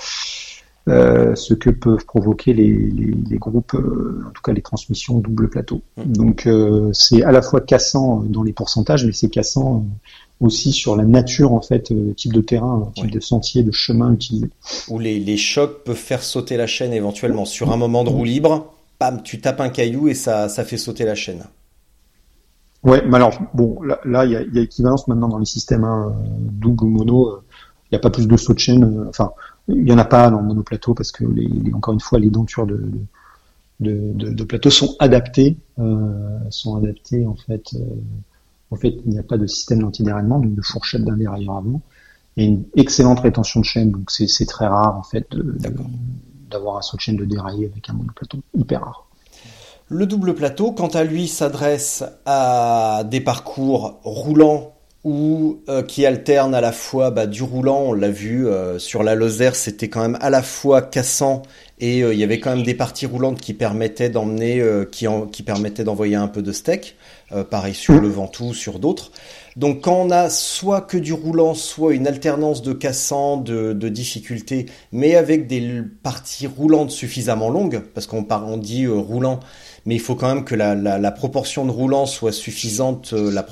ce que peuvent provoquer les groupes, en tout cas les transmissions double plateau. Donc c'est à la fois cassant dans les pourcentages, mais c'est cassant aussi sur la nature en fait, type de terrain, type de sentier, de chemin utilisé. Où les chocs peuvent faire sauter la chaîne éventuellement. Sur un moment de roue libre, bam, tu tapes un caillou et ça fait sauter la chaîne. Ouais, mais alors bon, là il y a équivalence maintenant dans les systèmes double ou mono. Il n'y a pas plus de sauts de chaîne. Enfin, il y en a pas dans le monoplateau parce que encore une fois, les dentures de plateau sont adaptées. En fait. En fait, il n'y a pas de système d'antidéraillement, donc de fourchette d'un dérailleur avant, et une excellente rétention de chaîne. Donc c'est très rare en fait d'avoir un saut de chaîne de déraillé avec un monoplateau, hyper rare. Le double plateau, quant à lui, s'adresse à des parcours roulants ou qui alternent à la fois du roulant. On l'a vu sur la Lozère, c'était quand même à la fois cassant et il y avait quand même des parties roulantes qui permettaient d'emmener, qui permettaient d'envoyer un peu de steak. Pareil sur le Ventoux, sur d'autres. Donc quand on a soit que du roulant, soit une alternance de cassant, de difficulté, mais avec des parties roulantes suffisamment longues, parce qu'on dit roulant, mais il faut quand même que la proportion de roulant soit suffisante,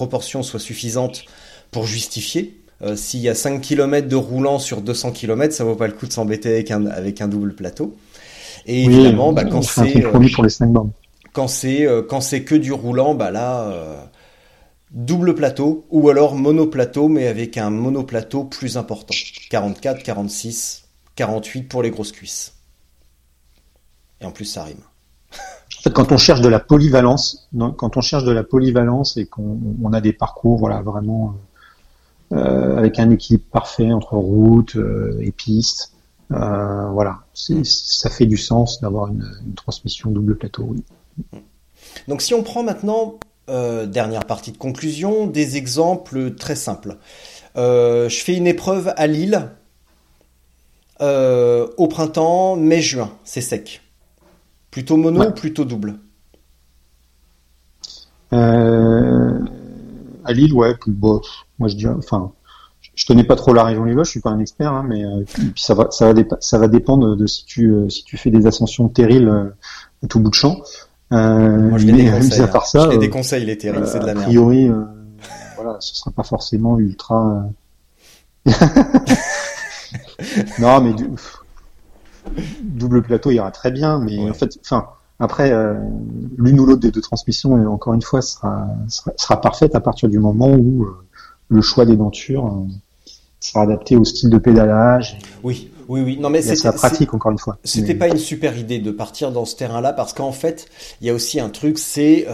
pour justifier. S'il y a 5 km de roulant sur 200 km, ça vaut pas le coup de s'embêter avec un double plateau. Et évidemment, quand c'est pour les snowboards. Quand c'est que du roulant, double plateau ou alors monoplateau, mais avec un monoplateau plus important. 44, 46, 48 pour les grosses cuisses. Et en plus, ça rime. En fait, quand on cherche de la polyvalence et qu'on a des parcours, vraiment avec un équilibre parfait entre route et piste, ça fait du sens d'avoir une transmission double plateau. Oui. Donc si on prend maintenant Dernière partie de conclusion, des exemples très simples. Je fais une épreuve à Lille au printemps, mai-juin, c'est sec. Plutôt mono ou plutôt double? À Lille, ouais. Bon, moi je dirais, enfin, je connais pas trop la région lilloise, je suis pas un expert, hein, mais puis ça va dépendre de si tu fais des ascensions terrils à tout bout de champ. Moi je les déconseille. À part ça, je les déconseille les terrils, c'est de la merde. A priori, voilà, ce sera pas forcément ultra. Non, mais double plateau ira très bien, mais en fait, enfin. Après, l'une ou l'autre des deux transmissions, encore une fois, sera parfaite à partir du moment où le choix des dentures sera adapté au style de pédalage. Oui. Non, mais c'est sa pratique, encore une fois. C'était pas une super idée de partir dans ce terrain-là, parce qu'en fait, il y a aussi un truc, c'est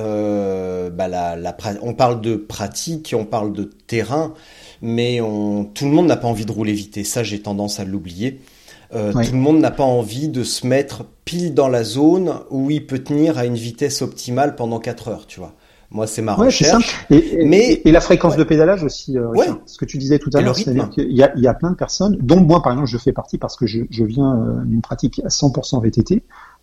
on parle de pratique, on parle de terrain, mais tout le monde n'a pas envie de rouler vite, et ça, j'ai tendance à l'oublier. Tout le monde n'a pas envie de se mettre pile dans la zone où il peut tenir à une vitesse optimale pendant 4 heures, tu vois. Moi, c'est ma recherche. Et la fréquence de pédalage aussi, Richard, ce que tu disais tout à l'heure, c'est-à-dire qu'il y a plein de personnes, dont moi, par exemple, je fais partie parce que je viens d'une pratique à 100% VTT,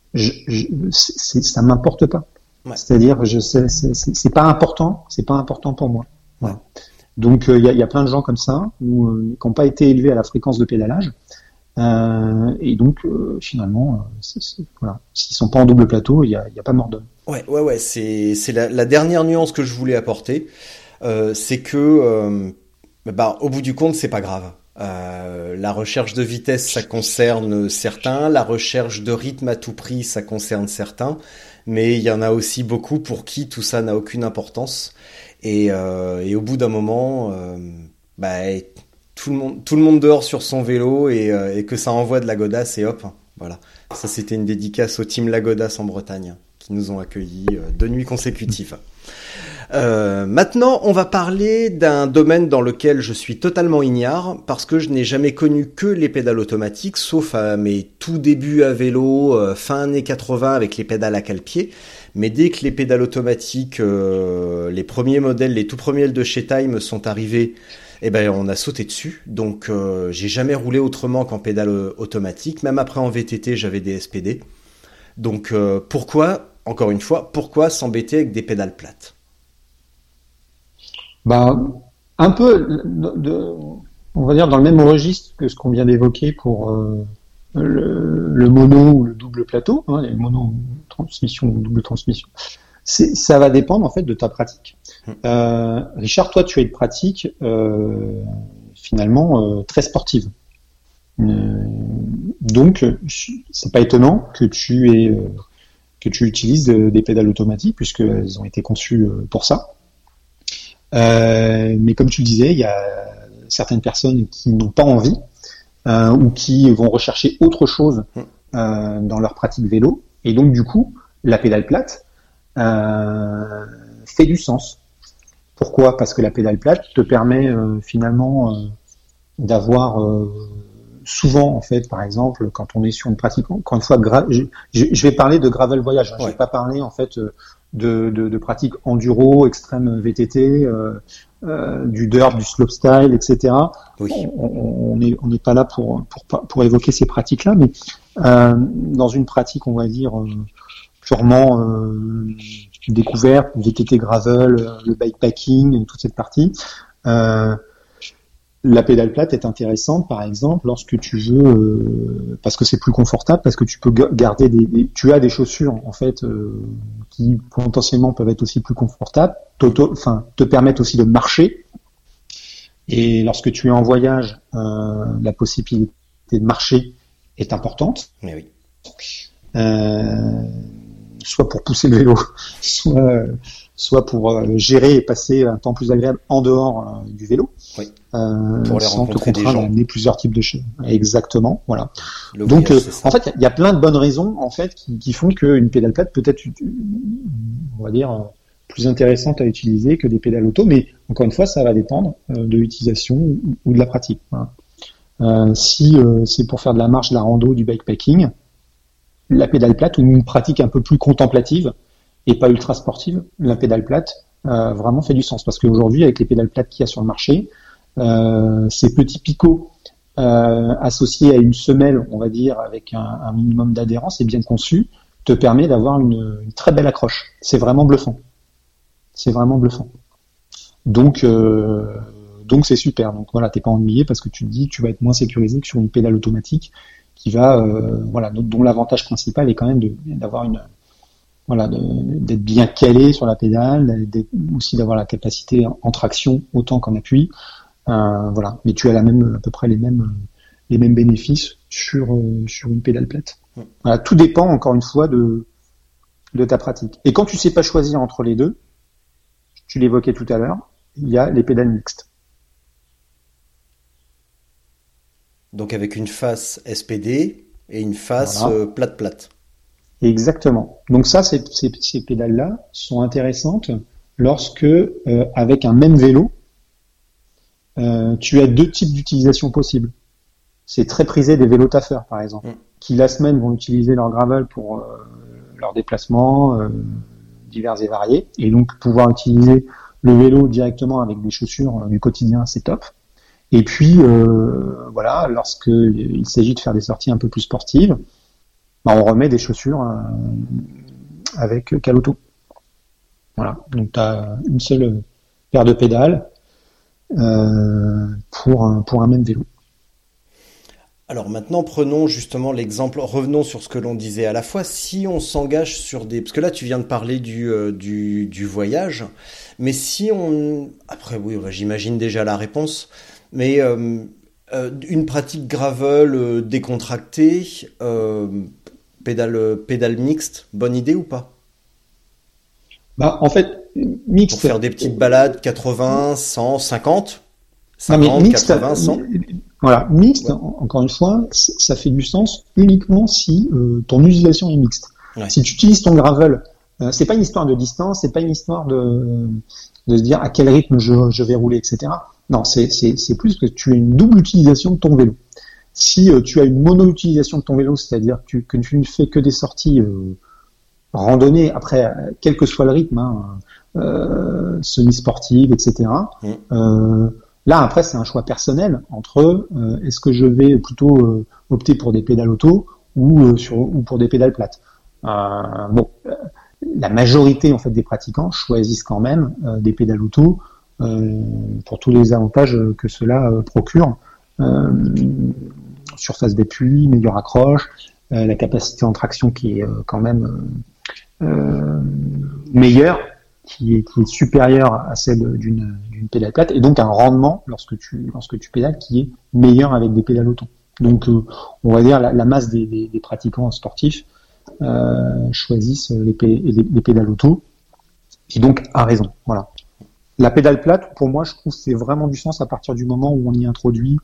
ça m'importe pas. Ouais. C'est-à-dire, c'est pas important pour moi. Ouais. Donc, il y a plein de gens comme ça, qui n'ont pas été élevés à la fréquence de pédalage. Et donc finalement, voilà, s'ils sont pas en double plateau, il y a pas mort d'homme. Ouais, c'est la dernière nuance que je voulais apporter, c'est que au bout du compte, c'est pas grave. La recherche de vitesse, ça concerne certains, la recherche de rythme à tout prix, ça concerne certains, mais il y en a aussi beaucoup pour qui tout ça n'a aucune importance. Et au bout d'un moment, tout le monde dehors sur son vélo et que ça envoie de la godasse et hop, voilà. Ça, c'était une dédicace au team La Godasse en Bretagne qui nous ont accueillis 2 nuits consécutives. Maintenant, on va parler d'un domaine dans lequel je suis totalement ignare parce que je n'ai jamais connu que les pédales automatiques, sauf à mes tout débuts à vélo, fin années 80 avec les pédales à cale-pied. Mais dès que les pédales automatiques, les premiers modèles, les tout premiers de chez Time sont arrivés, on a sauté dessus. Donc, j'ai jamais roulé autrement qu'en pédale automatique. Même après en VTT, j'avais des SPD. Donc, pourquoi s'embêter avec des pédales plates? Un peu, on va dire dans le même registre que ce qu'on vient d'évoquer pour le mono ou le double plateau, les mono transmission ou double transmission. Ça va dépendre en fait de ta pratique. Richard, toi, tu as une pratique finalement très sportive. Donc, c'est pas étonnant que tu utilises des pédales automatiques puisqu'elles ont été conçues pour ça. Mais comme tu le disais, il y a certaines personnes qui n'ont pas envie ou qui vont rechercher autre chose dans leur pratique vélo. Et donc, du coup, la pédale plate fait du sens. Pourquoi ? Parce que la pédale plate te permet finalement d'avoir souvent, en fait, par exemple, quand on est sur une pratique, encore une fois, je vais parler de gravel voyage. Je vais pas parler en fait de pratiques enduro, extrême VTT, du dirt, du slopestyle, etc. Oui. On n'est pas là pour évoquer ces pratiques-là, mais dans une pratique, on va dire purement découverte, VTT gravel, le bikepacking, toute cette partie. La pédale plate est intéressante, par exemple, lorsque tu veux, parce que c'est plus confortable, parce que tu peux garder tu as des chaussures en fait qui potentiellement peuvent être aussi plus confortables, te permettent aussi de marcher. Et lorsque tu es en voyage, la possibilité de marcher est importante. Mais oui. Soit pour pousser le vélo, soit pour gérer et passer un temps plus agréable en dehors du vélo. Oui. Pour les sans te rencontrer contraindre à amener plusieurs types de choses. Exactement, voilà. Le Donc, voyage, en fait, il y a plein de bonnes raisons en fait qui font qu'une pédale plate peut être, on va dire, plus intéressante à utiliser que des pédales auto. Mais encore une fois, ça va dépendre de l'utilisation ou de la pratique. Voilà. Si c'est pour faire de la marche, de la rando, du bikepacking, la pédale plate ou une pratique un peu plus contemplative et pas ultra sportive, la pédale plate vraiment fait du sens. Parce qu'aujourd'hui, avec les pédales plates qu'il y a sur le marché, ces petits picots associés à une semelle, on va dire, avec un minimum d'adhérence et bien conçu, te permet d'avoir une très belle accroche. C'est vraiment bluffant. Donc c'est super. Donc voilà, t'es pas ennuyé parce que tu te dis tu vas être moins sécurisé que sur une pédale automatique qui va, dont l'avantage principal est quand même d'avoir d'être bien calé sur la pédale, aussi d'avoir la capacité en traction autant qu'en appui. Mais tu as à peu près les mêmes bénéfices sur une pédale plate. Voilà, tout dépend encore une fois de ta pratique. Et quand tu sais pas choisir entre les deux, tu l'évoquais tout à l'heure, il y a les pédales mixtes. Donc avec une face SPD et une face plate. Exactement. Donc ça, ces pédales-là sont intéressantes lorsque, avec un même vélo, tu as deux types d'utilisation possibles. C'est très prisé des vélos taffeurs, par exemple, qui la semaine vont utiliser leur gravel pour leurs déplacements divers et variés, et donc pouvoir utiliser le vélo directement avec des chaussures du quotidien, c'est top. Et puis, lorsqu'il s'agit de faire des sorties un peu plus sportives, on remet des chaussures avec caloto. Voilà, donc tu as une seule paire de pédales pour un même vélo. Alors maintenant, prenons justement l'exemple, revenons sur ce que l'on disait à la fois, si on s'engage sur parce que là tu viens de parler du voyage, mais si on... Après oui, j'imagine déjà la réponse, mais une pratique gravel décontractée, pédale mixte, bonne idée ou pas? En fait, mixte... Pour faire des petites balades, 80, 100, 50 mixte, 80, 100. Voilà, mixte, encore une fois, ça fait du sens uniquement si ton utilisation est mixte. Ouais. Si tu utilises ton gravel, c'est pas une histoire de distance, c'est pas une histoire de se dire à quel rythme je vais rouler, etc. Non, c'est plus que tu as une double utilisation de ton vélo. Si tu as une mono-utilisation de ton vélo, c'est-à-dire que tu ne fais que des sorties randonnées, après, quel que soit le rythme, semi-sportive, etc., là, après, c'est un choix personnel entre est-ce que je vais plutôt opter pour des pédales auto ou pour des pédales plates. La majorité en fait des pratiquants choisissent quand même des pédales auto pour tous les avantages que cela procure. Surface d'appui, meilleure accroche, la capacité en traction qui est quand même meilleure, qui est supérieure à celle d'une pédale plate, et donc un rendement lorsque tu pédales qui est meilleur avec des pédales auto. Donc on va dire la masse des pratiquants sportifs choisissent les pédales auto, et donc a raison. Voilà. La pédale plate, pour moi, je trouve c'est vraiment du sens à partir du moment où on y introduit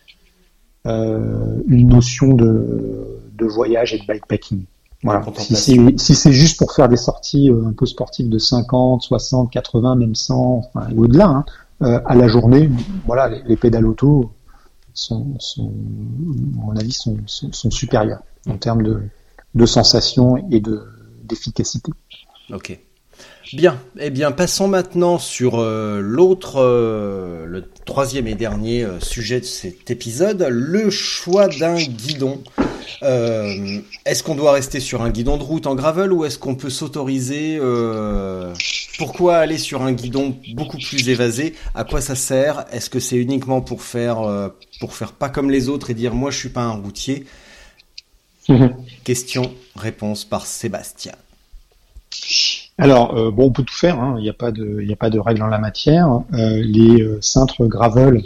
une notion de voyage et de bikepacking. Voilà. Si c'est juste pour faire des sorties un peu sportives de 50, 60, 80, même 100, enfin, ou au-delà, à la journée, voilà, les pédales auto à mon avis, sont supérieures en termes de sensations et d'efficacité. Ok. Bien. Eh bien, passons maintenant sur le troisième et dernier sujet de cet épisode, le choix d'un guidon. Est-ce qu'on doit rester sur un guidon de route en gravel ou est-ce qu'on peut s'autoriser pourquoi aller sur un guidon beaucoup plus évasé? À quoi ça sert? Est-ce que c'est uniquement pour faire pas comme les autres et dire moi je suis pas un routier? Question-réponse par Sébastien. Alors on peut tout faire, il n'y a pas de règle en la matière. Les cintres gravel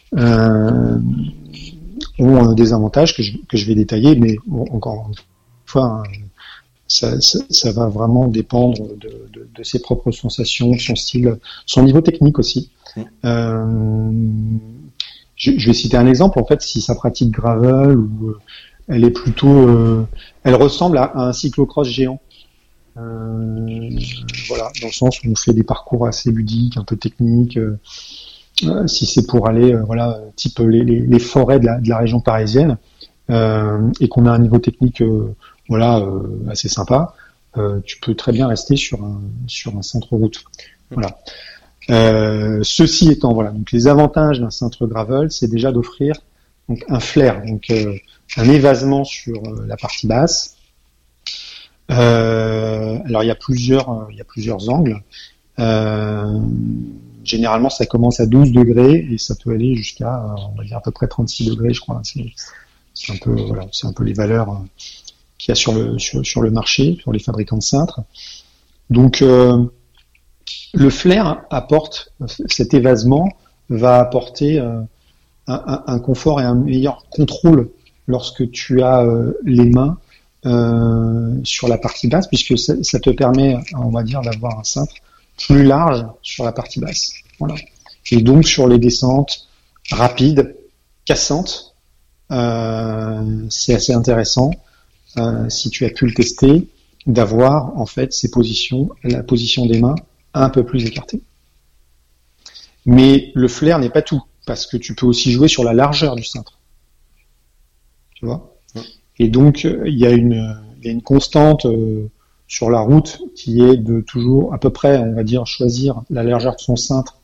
ont des avantages que je vais détailler, mais encore une fois, ça va vraiment dépendre de ses propres sensations, son style, son niveau technique aussi. Je vais citer un exemple. En fait, si sa pratique gravel ou elle est plutôt, elle ressemble à un cyclocross géant. Voilà, dans le sens où on fait des parcours assez ludiques, un peu techniques. Si c'est pour aller, type les forêts de la région parisienne, et qu'on a un niveau technique, assez sympa, tu peux très bien rester sur un cintre route. Voilà. Ceci étant, voilà, donc les avantages d'un cintre gravel, c'est déjà d'offrir donc un flair, donc un évasement sur la partie basse. Alors il y a plusieurs angles. Généralement, ça commence à 12 degrés et ça peut aller jusqu'à, on va dire à peu près 36 degrés, je crois. C'est un peu, voilà, c'est un peu les valeurs qu'il y a sur le marché, sur les fabricants de cintres. Donc le flair apporte, cet évasement va apporter un confort et un meilleur contrôle lorsque tu as les mains sur la partie basse, puisque ça te permet, on va dire, d'avoir un cintre plus large sur la partie basse. Voilà. Et donc sur les descentes rapides, cassantes, c'est assez intéressant, si tu as pu le tester, d'avoir en fait ces positions, la position des mains un peu plus écartée. Mais le flair n'est pas tout, parce que tu peux aussi jouer sur la largeur du cintre. Tu vois ? Et donc il y a une constante sur la route qui est de toujours à peu près, on va dire, choisir la largeur de son cintre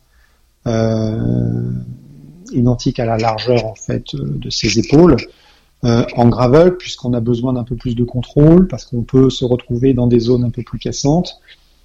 identique à la largeur en fait de ses épaules. En gravel, puisqu'on a besoin d'un peu plus de contrôle, parce qu'on peut se retrouver dans des zones un peu plus cassantes,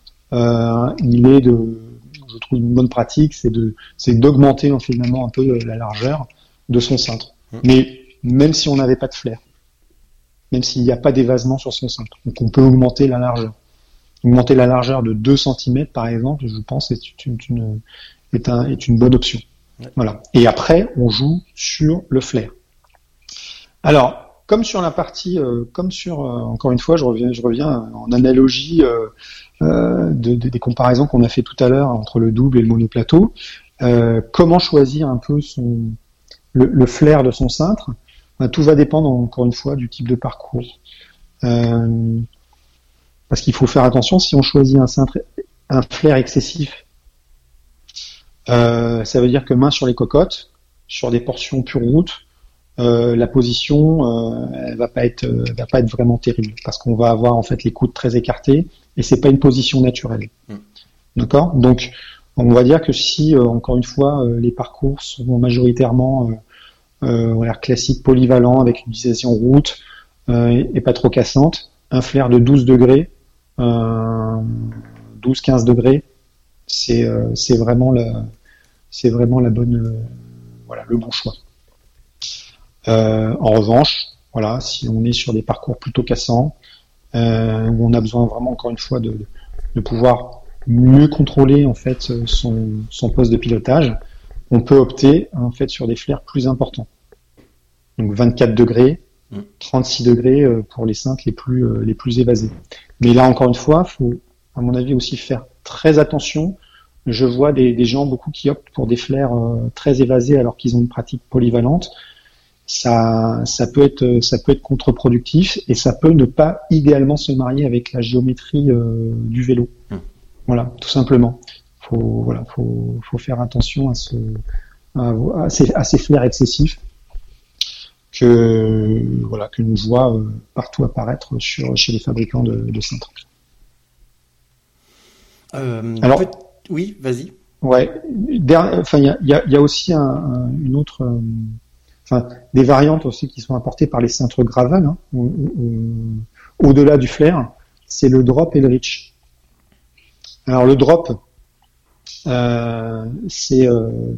je trouve une bonne pratique, c'est d'augmenter finalement un peu la largeur de son cintre. Mais même si on n'avait pas de flair, même s'il n'y a pas d'évasement sur son cintre, donc on peut augmenter la largeur. Augmenter la largeur de 2 cm par exemple, je pense est une bonne option. Voilà. Et après, on joue sur le flair. Alors, comme sur la partie, encore une fois, je reviens en analogie des comparaisons qu'on a fait tout à l'heure entre le double et le monoplateau. Comment choisir un peu le flair de son cintre? Tout va dépendre encore une fois du type de parcours. Parce qu'il faut faire attention, si on choisit un flair excessif, ça veut dire que main sur les cocottes, sur des portions pure route, la position elle va pas être vraiment terrible, parce qu'on va avoir en fait les coudes très écartés et c'est pas une position naturelle. D'accord ? Donc on va dire que si encore une fois les parcours sont majoritairement classiques, polyvalents, avec une utilisation route et pas trop cassante, un flair de 12 degrés, 12-15 degrés, c'est vraiment la bonne, le bon choix. En revanche, voilà, si on est sur des parcours plutôt cassants, où on a besoin vraiment encore une fois de pouvoir mieux contrôler en fait son poste de pilotage, on peut opter en fait sur des flairs plus importants. Donc 24 degrés, 36 degrés pour les cintres les plus évasés. Mais là encore une fois, faut à mon avis aussi faire très attention. Je vois des gens beaucoup qui optent pour des flairs très évasés alors qu'ils ont une pratique polyvalente. Ça peut être contre-productif et ça peut ne pas idéalement se marier avec la géométrie du vélo. Voilà, tout simplement. Faut faire attention à ces flairs excessifs que nous voit partout apparaître chez les fabricants de cintres. Alors, oui, vas-y. Ouais. Il y a aussi une autre. Des variantes aussi qui sont apportées par les cintres gravel, hein, au-delà du flair, c'est le drop et le reach. Alors le drop, c'est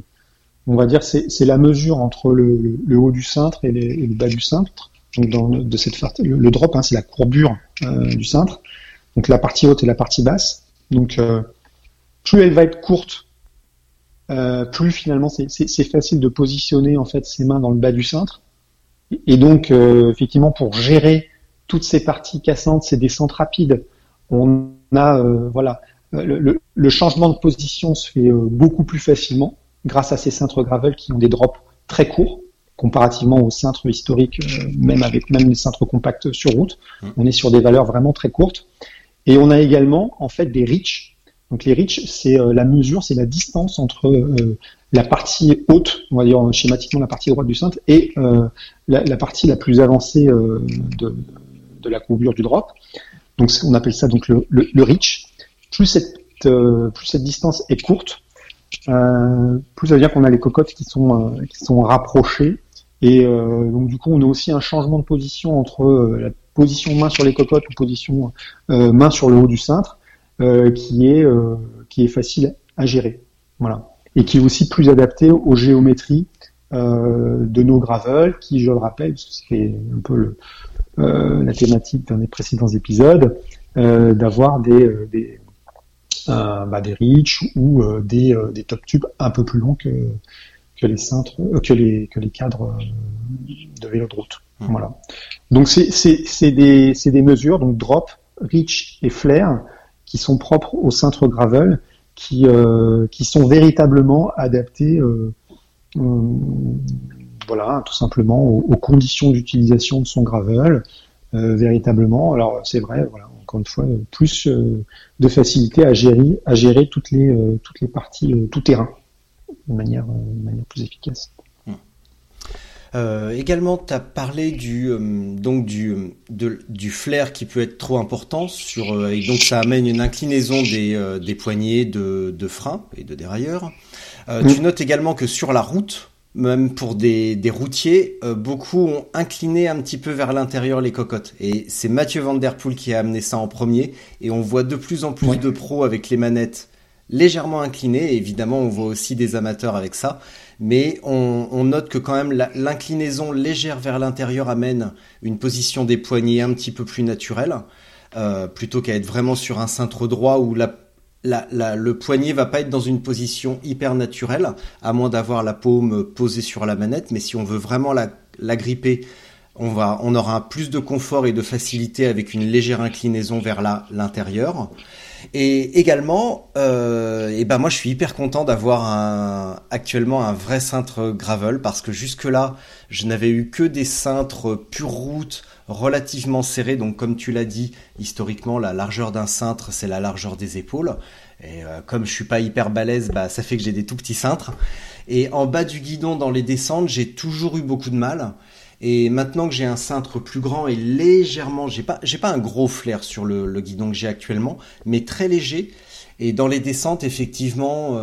la mesure entre le haut du cintre et le bas du cintre. Donc de cette partie, le drop, c'est la courbure du cintre. Donc la partie haute et la partie basse. Donc plus elle va être courte, plus finalement c'est facile de positionner en fait ses mains dans le bas du cintre, et donc effectivement pour gérer toutes ces parties cassantes, ces descentes rapides, on a le changement de position se fait beaucoup plus facilement grâce à ces cintres gravel qui ont des drops très courts comparativement aux cintres historiques, même les cintres compacts sur route, on est sur des valeurs vraiment très courtes, et on a également en fait des reach. Donc les reach, c'est la mesure, c'est la distance entre la partie haute, on va dire schématiquement la partie droite du cintre, et la partie la plus avancée de la courbure du drop. Donc on appelle ça donc le reach. Plus cette distance est courte, plus ça veut dire qu'on a les cocottes qui sont rapprochées. Et donc du coup, on a aussi un changement de position entre la position main sur les cocottes ou position main sur le haut du cintre, qui est facile à gérer. Voilà. Et qui est aussi plus adapté aux géométries de nos gravels, qui, je le rappelle, parce que c'est un peu la thématique d'un des précédents épisodes, d'avoir des reach ou des top tubes un peu plus longs que les cintres, que les cadres de vélo de route. Voilà. Donc c'est des mesures, donc drop, reach et flare, qui sont propres au cintre gravel, qui sont véritablement adaptés, voilà, tout simplement aux conditions d'utilisation de son gravel, véritablement. Alors c'est vrai, voilà, encore une fois, plus de facilité à gérer toutes les parties tout terrain de manière plus efficace. Également, tu as parlé du flair qui peut être trop important et donc ça amène une inclinaison des poignées de frein et de dérailleur. Tu notes également que sur la route, même pour des routiers, beaucoup ont incliné un petit peu vers l'intérieur les cocottes. Et c'est Mathieu Van Der Poel qui a amené ça en premier. Et on voit de plus en plus de pros avec les manettes légèrement inclinées. Et évidemment, on voit aussi des amateurs avec ça. Mais on note que quand même l'inclinaison légère vers l'intérieur amène une position des poignets un petit peu plus naturelle, plutôt qu'à être vraiment sur un cintre droit où le poignet va pas être dans une position hyper naturelle, à moins d'avoir la paume posée sur la manette. Mais si on veut vraiment la gripper, on aura plus de confort et de facilité avec une légère inclinaison vers l'intérieur. Et également, moi je suis hyper content d'avoir actuellement un vrai cintre gravel, parce que jusque-là, je n'avais eu que des cintres pure route relativement serrés. Donc comme tu l'as dit, historiquement, la largeur d'un cintre, c'est la largeur des épaules. Et comme je suis pas hyper balèze, ça fait que j'ai des tout petits cintres. Et en bas du guidon, dans les descentes, j'ai toujours eu beaucoup de mal. Et maintenant que j'ai un cintre plus grand et légèrement, j'ai pas un gros flair sur le guidon que j'ai actuellement, mais très léger. Et dans les descentes, effectivement,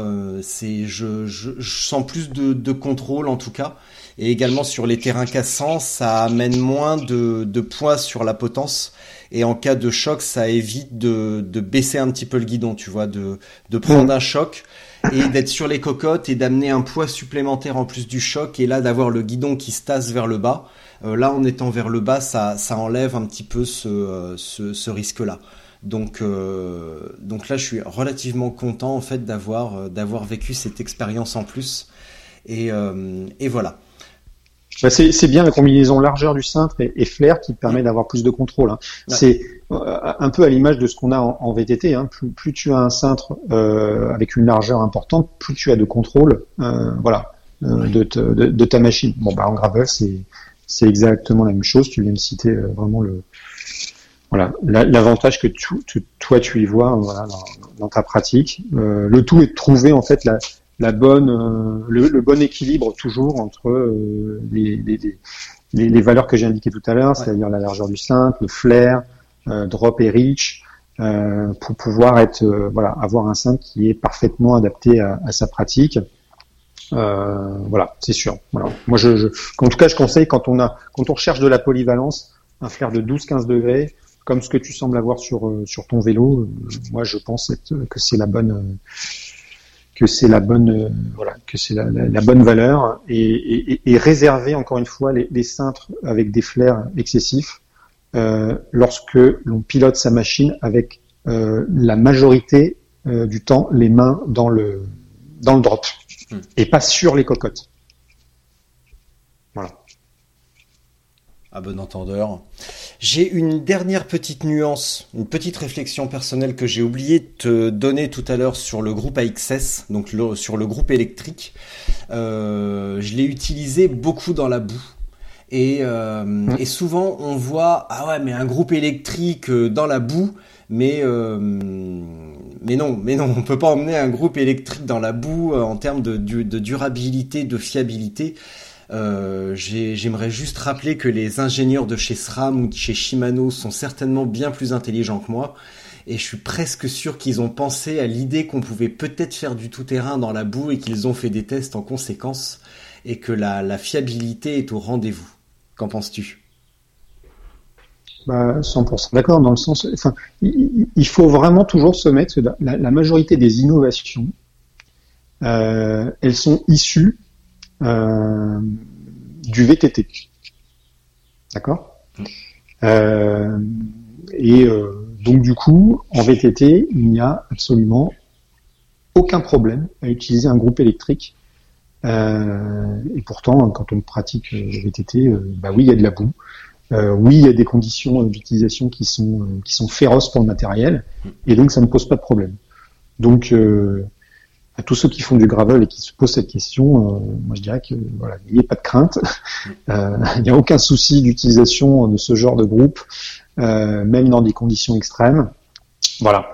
je sens plus de contrôle en tout cas. Et également sur les terrains cassants, ça amène moins de poids sur la potence. Et en cas de choc, ça évite de baisser un petit peu le guidon, tu vois, de prendre un choc et d'être sur les cocottes et d'amener un poids supplémentaire en plus du choc, et là d'avoir le guidon qui se tasse vers le bas. Là, en étant vers le bas, ça enlève un petit peu ce risque-là. Donc là, je suis relativement content en fait d'avoir vécu cette expérience en plus. Et voilà. C'est bien la combinaison largeur du cintre et flair qui permet d'avoir plus de contrôle. Hein. Ouais. C'est un peu à l'image de ce qu'on a en VTT. Hein. Plus tu as un cintre avec une largeur importante, plus tu as de contrôle, de ta machine. Bon, en gravel, c'est exactement la même chose. Tu viens de citer vraiment l'avantage que toi tu y vois dans ta pratique. Le tout est de trouver en fait le bon équilibre toujours entre les valeurs que j'ai indiquées tout à l'heure, c'est-à-dire la largeur du cintre, le flair, drop et reach, pour pouvoir avoir un cintre qui est parfaitement adapté à sa pratique. C'est sûr. Voilà. Moi, en tout cas, je conseille quand on recherche de la polyvalence, un flair de 12-15 degrés, comme ce que tu sembles avoir sur ton vélo. Moi, je pense que c'est la bonne valeur, et réserver encore une fois les cintres avec des flairs excessifs lorsque l'on pilote sa machine avec la majorité du temps les mains dans le drop et pas sur les cocottes. Voilà. À bon entendeur. J'ai une dernière petite nuance, une petite réflexion personnelle que j'ai oublié de te donner tout à l'heure sur le groupe AXS, donc sur le groupe électrique. Je l'ai utilisé beaucoup dans la boue. Et souvent on voit mais un groupe électrique dans la boue, mais non, on peut pas emmener un groupe électrique dans la boue en termes de durabilité, de fiabilité. J'aimerais juste rappeler que les ingénieurs de chez SRAM ou de chez Shimano sont certainement bien plus intelligents que moi. Et je suis presque sûr qu'ils ont pensé à l'idée qu'on pouvait peut-être faire du tout-terrain dans la boue et qu'ils ont fait des tests en conséquence et que la fiabilité est au rendez-vous. Qu'en penses-tu ? 100% d'accord, dans le sens, il faut vraiment toujours se mettre, la majorité des innovations, elles sont issues du VTT. D'accord ? Donc du coup, en VTT, il n'y a absolument aucun problème à utiliser un groupe électrique. Et pourtant, quand on pratique le VTT, oui, il y a de la boue. Oui, il y a des conditions d'utilisation qui sont féroces pour le matériel, et donc ça ne pose pas de problème. Donc, à tous ceux qui font du gravel et qui se posent cette question, moi je dirais que voilà, il n'y a pas de crainte. Il n'y a aucun souci d'utilisation de ce genre de groupe, même dans des conditions extrêmes. Voilà.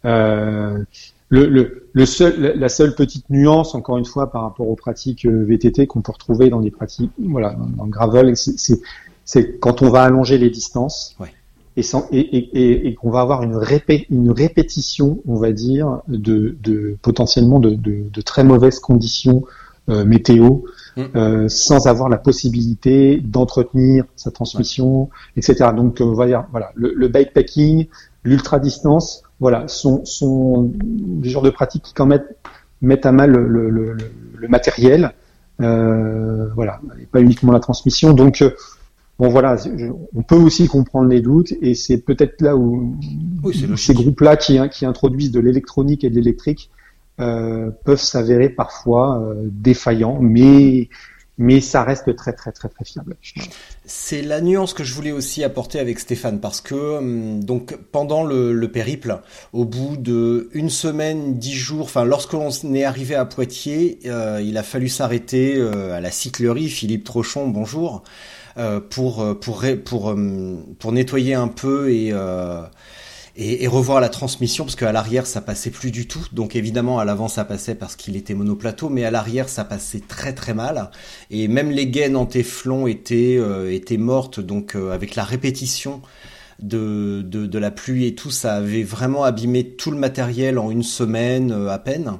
La seule petite nuance, encore une fois, par rapport aux pratiques VTT qu'on peut retrouver dans des pratiques, voilà, dans le gravel, c'est quand on va allonger les distances, ouais, et qu'on va avoir une répétition, on va dire, potentiellement de très mauvaises conditions météo, sans avoir la possibilité d'entretenir sa transmission, etc. Donc on va dire, voilà, le bikepacking, l'ultra distance, voilà, sont des genres de pratiques qui quand même mettent à mal le matériel, voilà, et pas uniquement la transmission. Donc bon voilà, on peut aussi comprendre les doutes, et c'est peut-être là où ces groupes-là qui introduisent de l'électronique et de l'électrique peuvent s'avérer parfois défaillants, mais ça reste très très très très fiable. C'est la nuance que je voulais aussi apporter avec Stéphane, parce que donc pendant le périple, au bout de 1 semaine, 10 jours, enfin lorsqu'on est arrivé à Poitiers, il a fallu s'arrêter à la cyclerie Philippe Trochon, bonjour, pour nettoyer un peu et revoir la transmission, parce qu'à l'arrière ça passait plus du tout. Donc évidemment à l'avant ça passait parce qu'il était monoplateau, mais à l'arrière ça passait très très mal, et même les gaines en téflon étaient mortes. Donc avec la répétition de la pluie et tout, ça avait vraiment abîmé tout le matériel en 1 semaine à peine.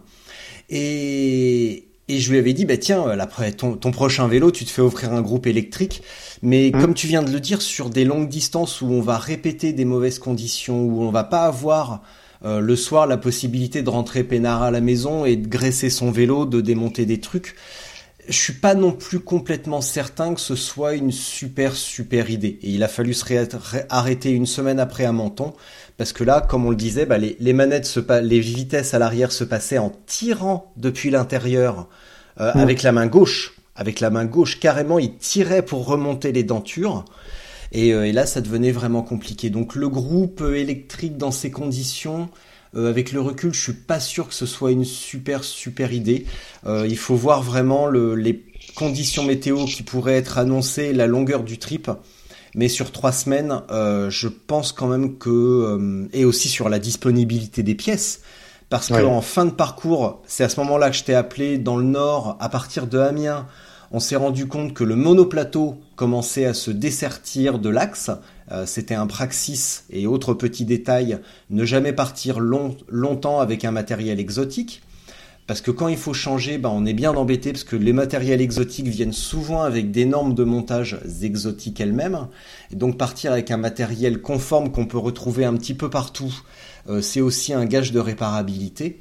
Et je lui avais dit, tiens, après ton prochain vélo, tu te fais offrir un groupe électrique. Mais comme tu viens de le dire, sur des longues distances où on va répéter des mauvaises conditions, où on va pas avoir le soir la possibilité de rentrer peinard à la maison et de graisser son vélo, de démonter des trucs, je suis pas non plus complètement certain que ce soit une super idée. Et il a fallu se arrêter 1 semaine après à Menton, parce que là, comme on le disait, les manettes les vitesses à l'arrière se passaient en tirant depuis l'intérieur avec la main gauche. Avec la main gauche, carrément, il tirait pour remonter les dentures. Et là, ça devenait vraiment compliqué. Donc le groupe électrique dans ces conditions, avec le recul, je suis pas sûr que ce soit une super idée. Il faut voir vraiment les conditions météo qui pourraient être annoncées, la longueur du trip. Mais sur 3 semaines, je pense quand même que... et aussi sur la disponibilité des pièces. Parce que en fin de parcours, c'est à ce moment-là que je t'ai appelé dans le Nord, à partir de Amiens. On s'est rendu compte que le monoplateau commençait à se dessertir de l'axe. C'était un praxis, et autre petit détail, ne jamais partir longtemps avec un matériel exotique. Parce que quand il faut changer, on est bien embêté, parce que les matériels exotiques viennent souvent avec des normes de montage exotiques elles-mêmes. Et donc partir avec un matériel conforme qu'on peut retrouver un petit peu partout, c'est aussi un gage de réparabilité.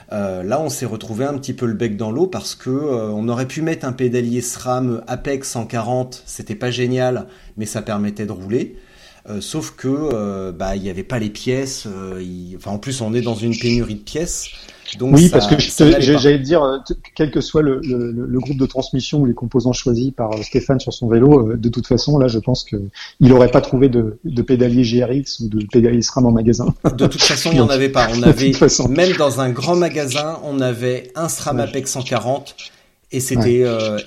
Là, on s'est retrouvé un petit peu le bec dans l'eau, parce que on aurait pu mettre un pédalier SRAM Apex 140, c'était pas génial, mais ça permettait de rouler. Sauf que il y avait pas les pièces. En plus, on est dans une pénurie de pièces. Donc oui, parce que j'allais te dire, quel que soit le groupe de transmission ou les composants choisis par Stéphane sur son vélo, de toute façon, là, je pense que il aurait pas trouvé de pédalier GRX ou de pédalier SRAM en magasin. De toute façon, il n'y en avait pas. On avait, même dans un grand magasin, on avait un SRAM Apex 140 et c'était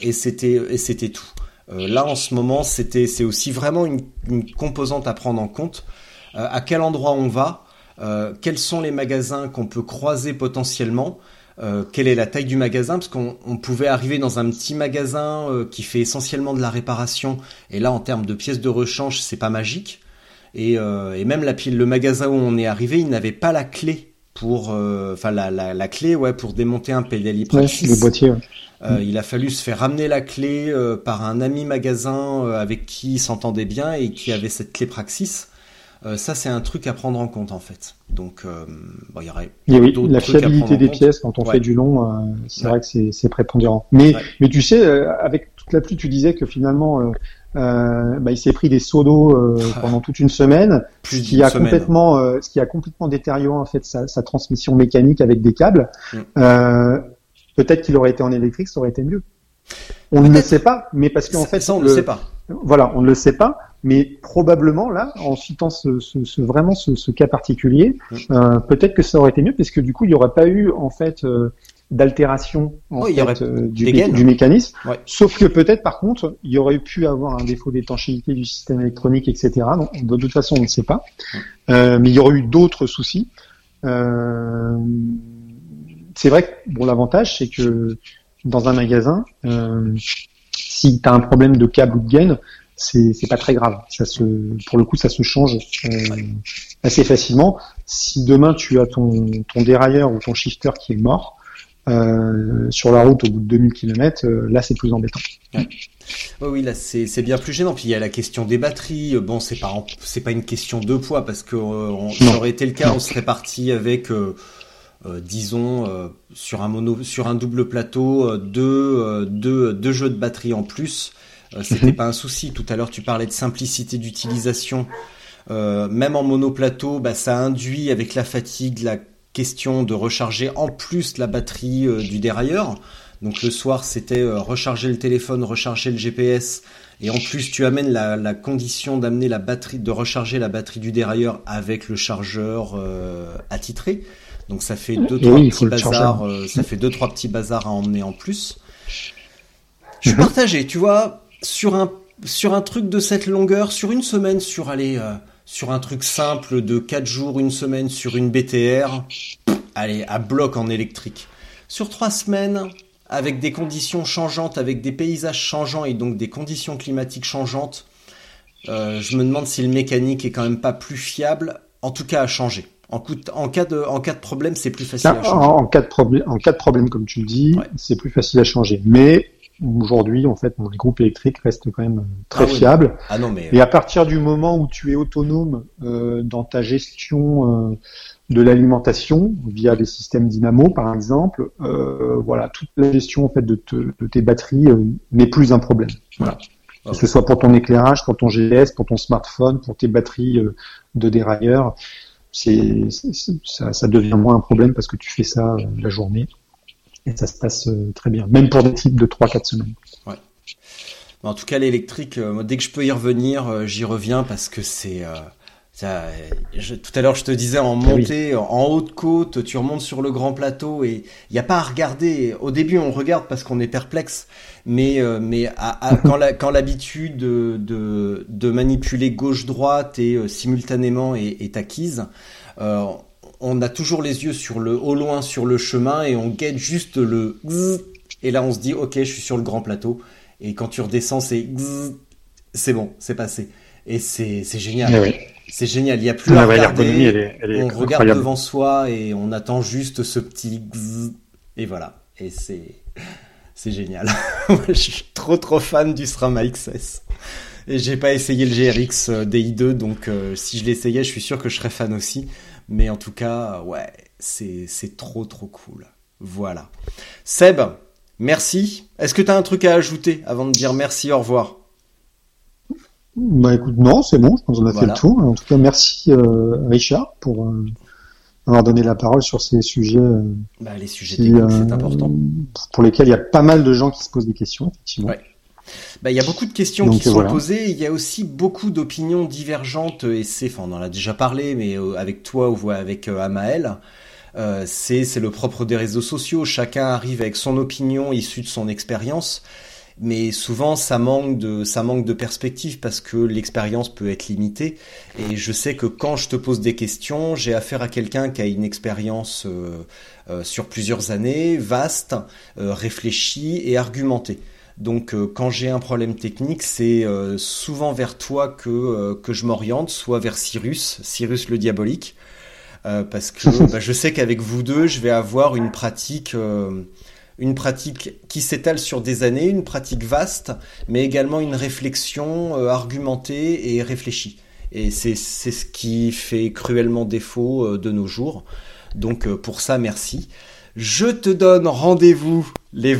tout. Là, en ce moment, c'est aussi vraiment une composante à prendre en compte. À quel endroit on va? Quels sont les magasins qu'on peut croiser potentiellement? quelle est la taille du magasin, parce qu'on pouvait arriver dans un petit magasin qui fait essentiellement de la réparation, et là en termes de pièces de rechange, c'est pas magique. Et même le magasin où on est arrivé, il n'avait pas la clé pour, la clé, pour démonter un PDLI Praxis. Le boîtier. Ouais. Il a fallu se faire ramener la clé par un ami magasin avec qui il s'entendait bien et qui avait cette clé Praxis. Ça, c'est un truc à prendre en compte, en fait. Donc, il y aurait d'autres la trucs à prendre fiabilité en des compte. pièces quand on fait du long, c'est vrai que c'est prépondérant. Mais tu sais, avec toute la pluie, tu disais que finalement, il s'est pris des seaux d'eau pendant toute une semaine, ce qui a complètement détérioré en fait sa transmission mécanique avec des câbles. Peut-être qu'il aurait été en électrique, ça aurait été mieux. On ne le sait pas, mais parce qu'en fait, ça on ne le sait pas. Voilà, on ne le sait pas, mais probablement là, en citant ce cas particulier, peut-être que ça aurait été mieux, parce que du coup, il n'y aurait pas eu en fait d'altération du mécanisme. Ouais. Sauf que peut-être, par contre, il y aurait pu avoir un défaut d'étanchéité du système électronique, etc. Donc, de toute façon, on ne sait pas. Mais il y aurait eu d'autres soucis. C'est vrai que l'avantage, c'est que dans un magasin, si tu as un problème de câble ou de gaine, c'est pas très grave. Pour le coup, ça se change assez facilement. Si demain tu as ton dérailleur ou ton shifter qui est mort sur la route au bout de 2000 km, là c'est plus embêtant. Ouais. Oui, là c'est bien plus gênant. Puis il y a la question des batteries. Bon, c'est pas une question de poids, parce que ça aurait été le cas, on serait parti avec disons sur un double plateau, deux jeux de batterie en plus. C'était pas un souci. Tout à l'heure, tu parlais de simplicité d'utilisation. Même en monoplateau, ça induit avec la fatigue la question de recharger en plus la batterie du dérailleur. Donc le soir, c'était recharger le téléphone, recharger le GPS, et en plus tu amènes la condition d'amener la batterie, de recharger la batterie du dérailleur avec le chargeur attitré. Donc ça fait deux trois petits bazars à emmener en plus. Je suis partagé, tu vois, sur un truc de cette longueur, sur une semaine, sur un truc simple de 4 jours, une semaine sur une BTR, allez, à bloc en électrique. Sur 3 semaines, avec des conditions changeantes, avec des paysages changeants et donc des conditions climatiques changeantes, je me demande si le mécanique est quand même pas plus fiable, en tout cas à changer. En cas de problème, c'est plus facile à changer. En cas de problème, comme tu le dis, c'est plus facile à changer. Mais aujourd'hui, en fait, les groupes électriques restent quand même très fiables. Ah non, mais... Et à partir du moment où tu es autonome dans ta gestion de l'alimentation via des systèmes dynamo, par exemple, toute la gestion en fait de tes batteries n'est plus un problème. Voilà. Que ce soit pour ton éclairage, pour ton GPS, pour ton smartphone, pour tes batteries de dérailleur, ça devient moins un problème parce que tu fais ça la journée. Et ça se passe très bien, même pour des types de 3-4 semaines. Ouais. En tout cas, l'électrique, dès que je peux y revenir, j'y reviens parce que c'est... tout à l'heure, je te disais, en montée, en haute côte, tu remontes sur le grand plateau et il n'y a pas à regarder. Au début, on regarde parce qu'on est perplexe, mais quand l'habitude de manipuler gauche-droite et simultanément est acquise, on a toujours les yeux au loin sur le chemin et on guette juste le zzz, et là on se dit ok, je suis sur le grand plateau, et quand tu redescends c'est zzz, c'est bon, c'est passé, et c'est génial. Oui. C'est génial, il n'y a plus à regarder, elle est on regarde incroyable devant soi et on attend juste ce petit zzz, et voilà, et c'est génial. Je suis trop fan du SRAM XS. Et j'ai pas essayé le GRX DI2, donc si je l'essayais, je suis sûr que je serais fan aussi. Mais en tout cas, c'est trop cool. Voilà. Seb, merci. Est-ce que tu as un truc à ajouter avant de dire merci, au revoir? Écoute, non, c'est bon, je pense qu'on a fait le tour. En tout cas, merci Richard pour avoir donné la parole sur ces sujets. Les sujets techniques, c'est important. Pour lesquels il y a pas mal de gens qui se posent des questions, effectivement. Ouais. Il y a beaucoup de questions qui sont posées. Il y a aussi beaucoup d'opinions divergentes, et on en a déjà parlé, mais avec toi ou avec Amael, c'est le propre des réseaux sociaux. Chacun arrive avec son opinion issue de son expérience. mais souvent ça manque de perspective parce que l'expérience peut être limitée. Et je sais que quand je te pose des questions, j'ai affaire à quelqu'un qui a une expérience sur plusieurs années, vaste, réfléchie et argumentée. Donc quand j'ai un problème technique, c'est souvent vers toi que je m'oriente, soit vers Cyrus le diabolique, parce que je sais qu'avec vous deux, je vais avoir une pratique qui s'étale sur des années, une pratique vaste, mais également une réflexion argumentée et réfléchie. Et c'est ce qui fait cruellement défaut de nos jours. Donc pour ça, merci. Je te donne rendez-vous les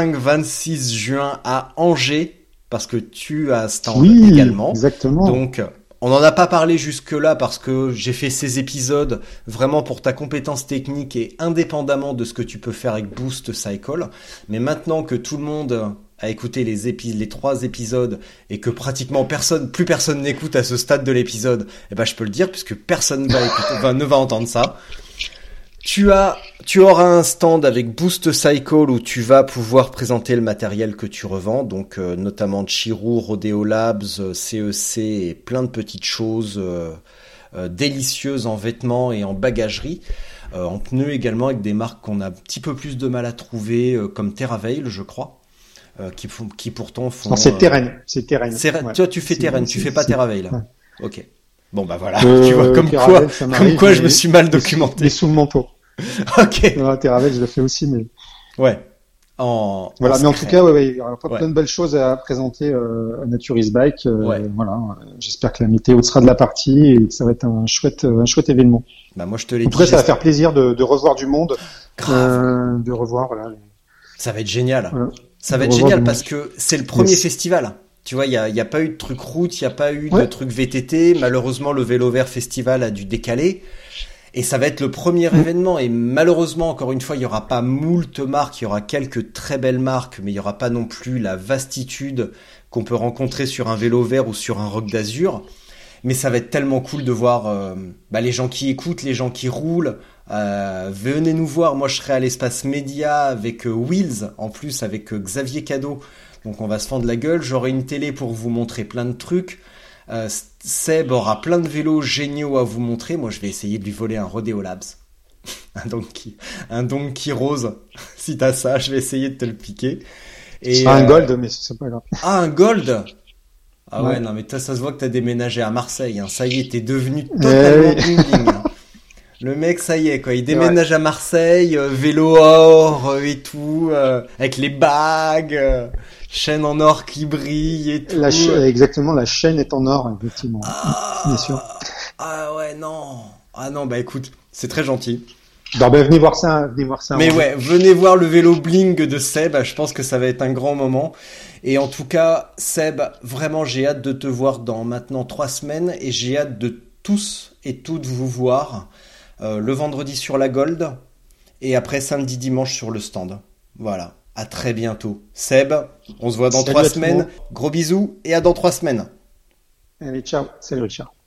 25-26 juin à Angers, parce que tu as un stand également. Exactement. Donc, on n'en a pas parlé jusque-là parce que j'ai fait ces épisodes vraiment pour ta compétence technique et indépendamment de ce que tu peux faire avec Boost Cycle. Mais maintenant que tout le monde a écouté les 3 épisodes et que pratiquement plus personne n'écoute à ce stade de l'épisode, je peux le dire puisque personne ne va entendre ça. Tu auras un stand avec Boost Cycle où tu vas pouvoir présenter le matériel que tu revends, donc notamment Chirou, Rodeo Labs, CEC et plein de petites choses délicieuses en vêtements et en bagagerie, en pneus également avec des marques qu'on a un petit peu plus de mal à trouver, comme TerraVeil, je crois, qui pourtant font. Non, c'est Terrain. Ouais. Toi, tu fais Terrain, tu fais pas TerraVeil là. Ouais. Ok. Bon voilà, tu vois comme quoi je me suis mal documenté. Mais sous le manteau. Ok. Non, TerraVeil, je le fais aussi, mais. Ouais. Mais en tout cas, il y aura plein de belles choses à présenter à Naturis Bike. Voilà. J'espère que la météo sera de la partie et que ça va être un chouette événement. Moi, je te l'ai dit. En tout cas, ça va faire plaisir de revoir du monde. Grave. De revoir, voilà. Ça va être génial. Voilà. Ça va être génial parce que c'est le premier festival. Tu vois, il y a pas eu de truc route, il y a pas eu de truc VTT. Malheureusement, le Vélo Vert Festival a dû décaler. Et ça va être le premier événement. Et malheureusement, encore une fois, il y aura pas moult marques. Il y aura quelques très belles marques, mais il y aura pas non plus la vastitude qu'on peut rencontrer sur un Vélo Vert ou sur un Rock d'Azur. Mais ça va être tellement cool de voir les gens qui écoutent, les gens qui roulent. Venez nous voir. Moi, je serai à l'espace média avec Wheels, en plus avec Xavier Cadeau. Donc on va se fendre la gueule. J'aurai une télé pour vous montrer plein de trucs. Seb aura plein de vélos géniaux à vous montrer. Moi, je vais essayer de lui voler un Rodeo Labs. un Donkey Rose. Si t'as ça, je vais essayer de te le piquer. Et un Gold, mais c'est pas grave. Ah, un Gold. Ah ouais, non, mais toi, ça se voit que t'as déménagé à Marseille. Hein. Ça y est, t'es devenu totalement bling. Hein. Le mec, ça y est, quoi. Il déménage à Marseille, vélo or et tout, avec les bagues, chaîne en or qui brille et tout. Exactement, la chaîne est en or, effectivement. Bien sûr. Ah ouais, non. Ah non, écoute, c'est très gentil. Venez voir ça. Mais ouais, venez voir le vélo bling de Seb. Je pense que ça va être un grand moment. Et en tout cas, Seb, vraiment, j'ai hâte de te voir dans maintenant 3 semaines et j'ai hâte de tous et toutes vous voir. Le vendredi sur la Gold et après samedi dimanche sur le stand. Voilà, à très bientôt. Seb, on se voit dans 3 semaines. Gros bisous et à dans 3 semaines. Allez, ciao. Salut Richard.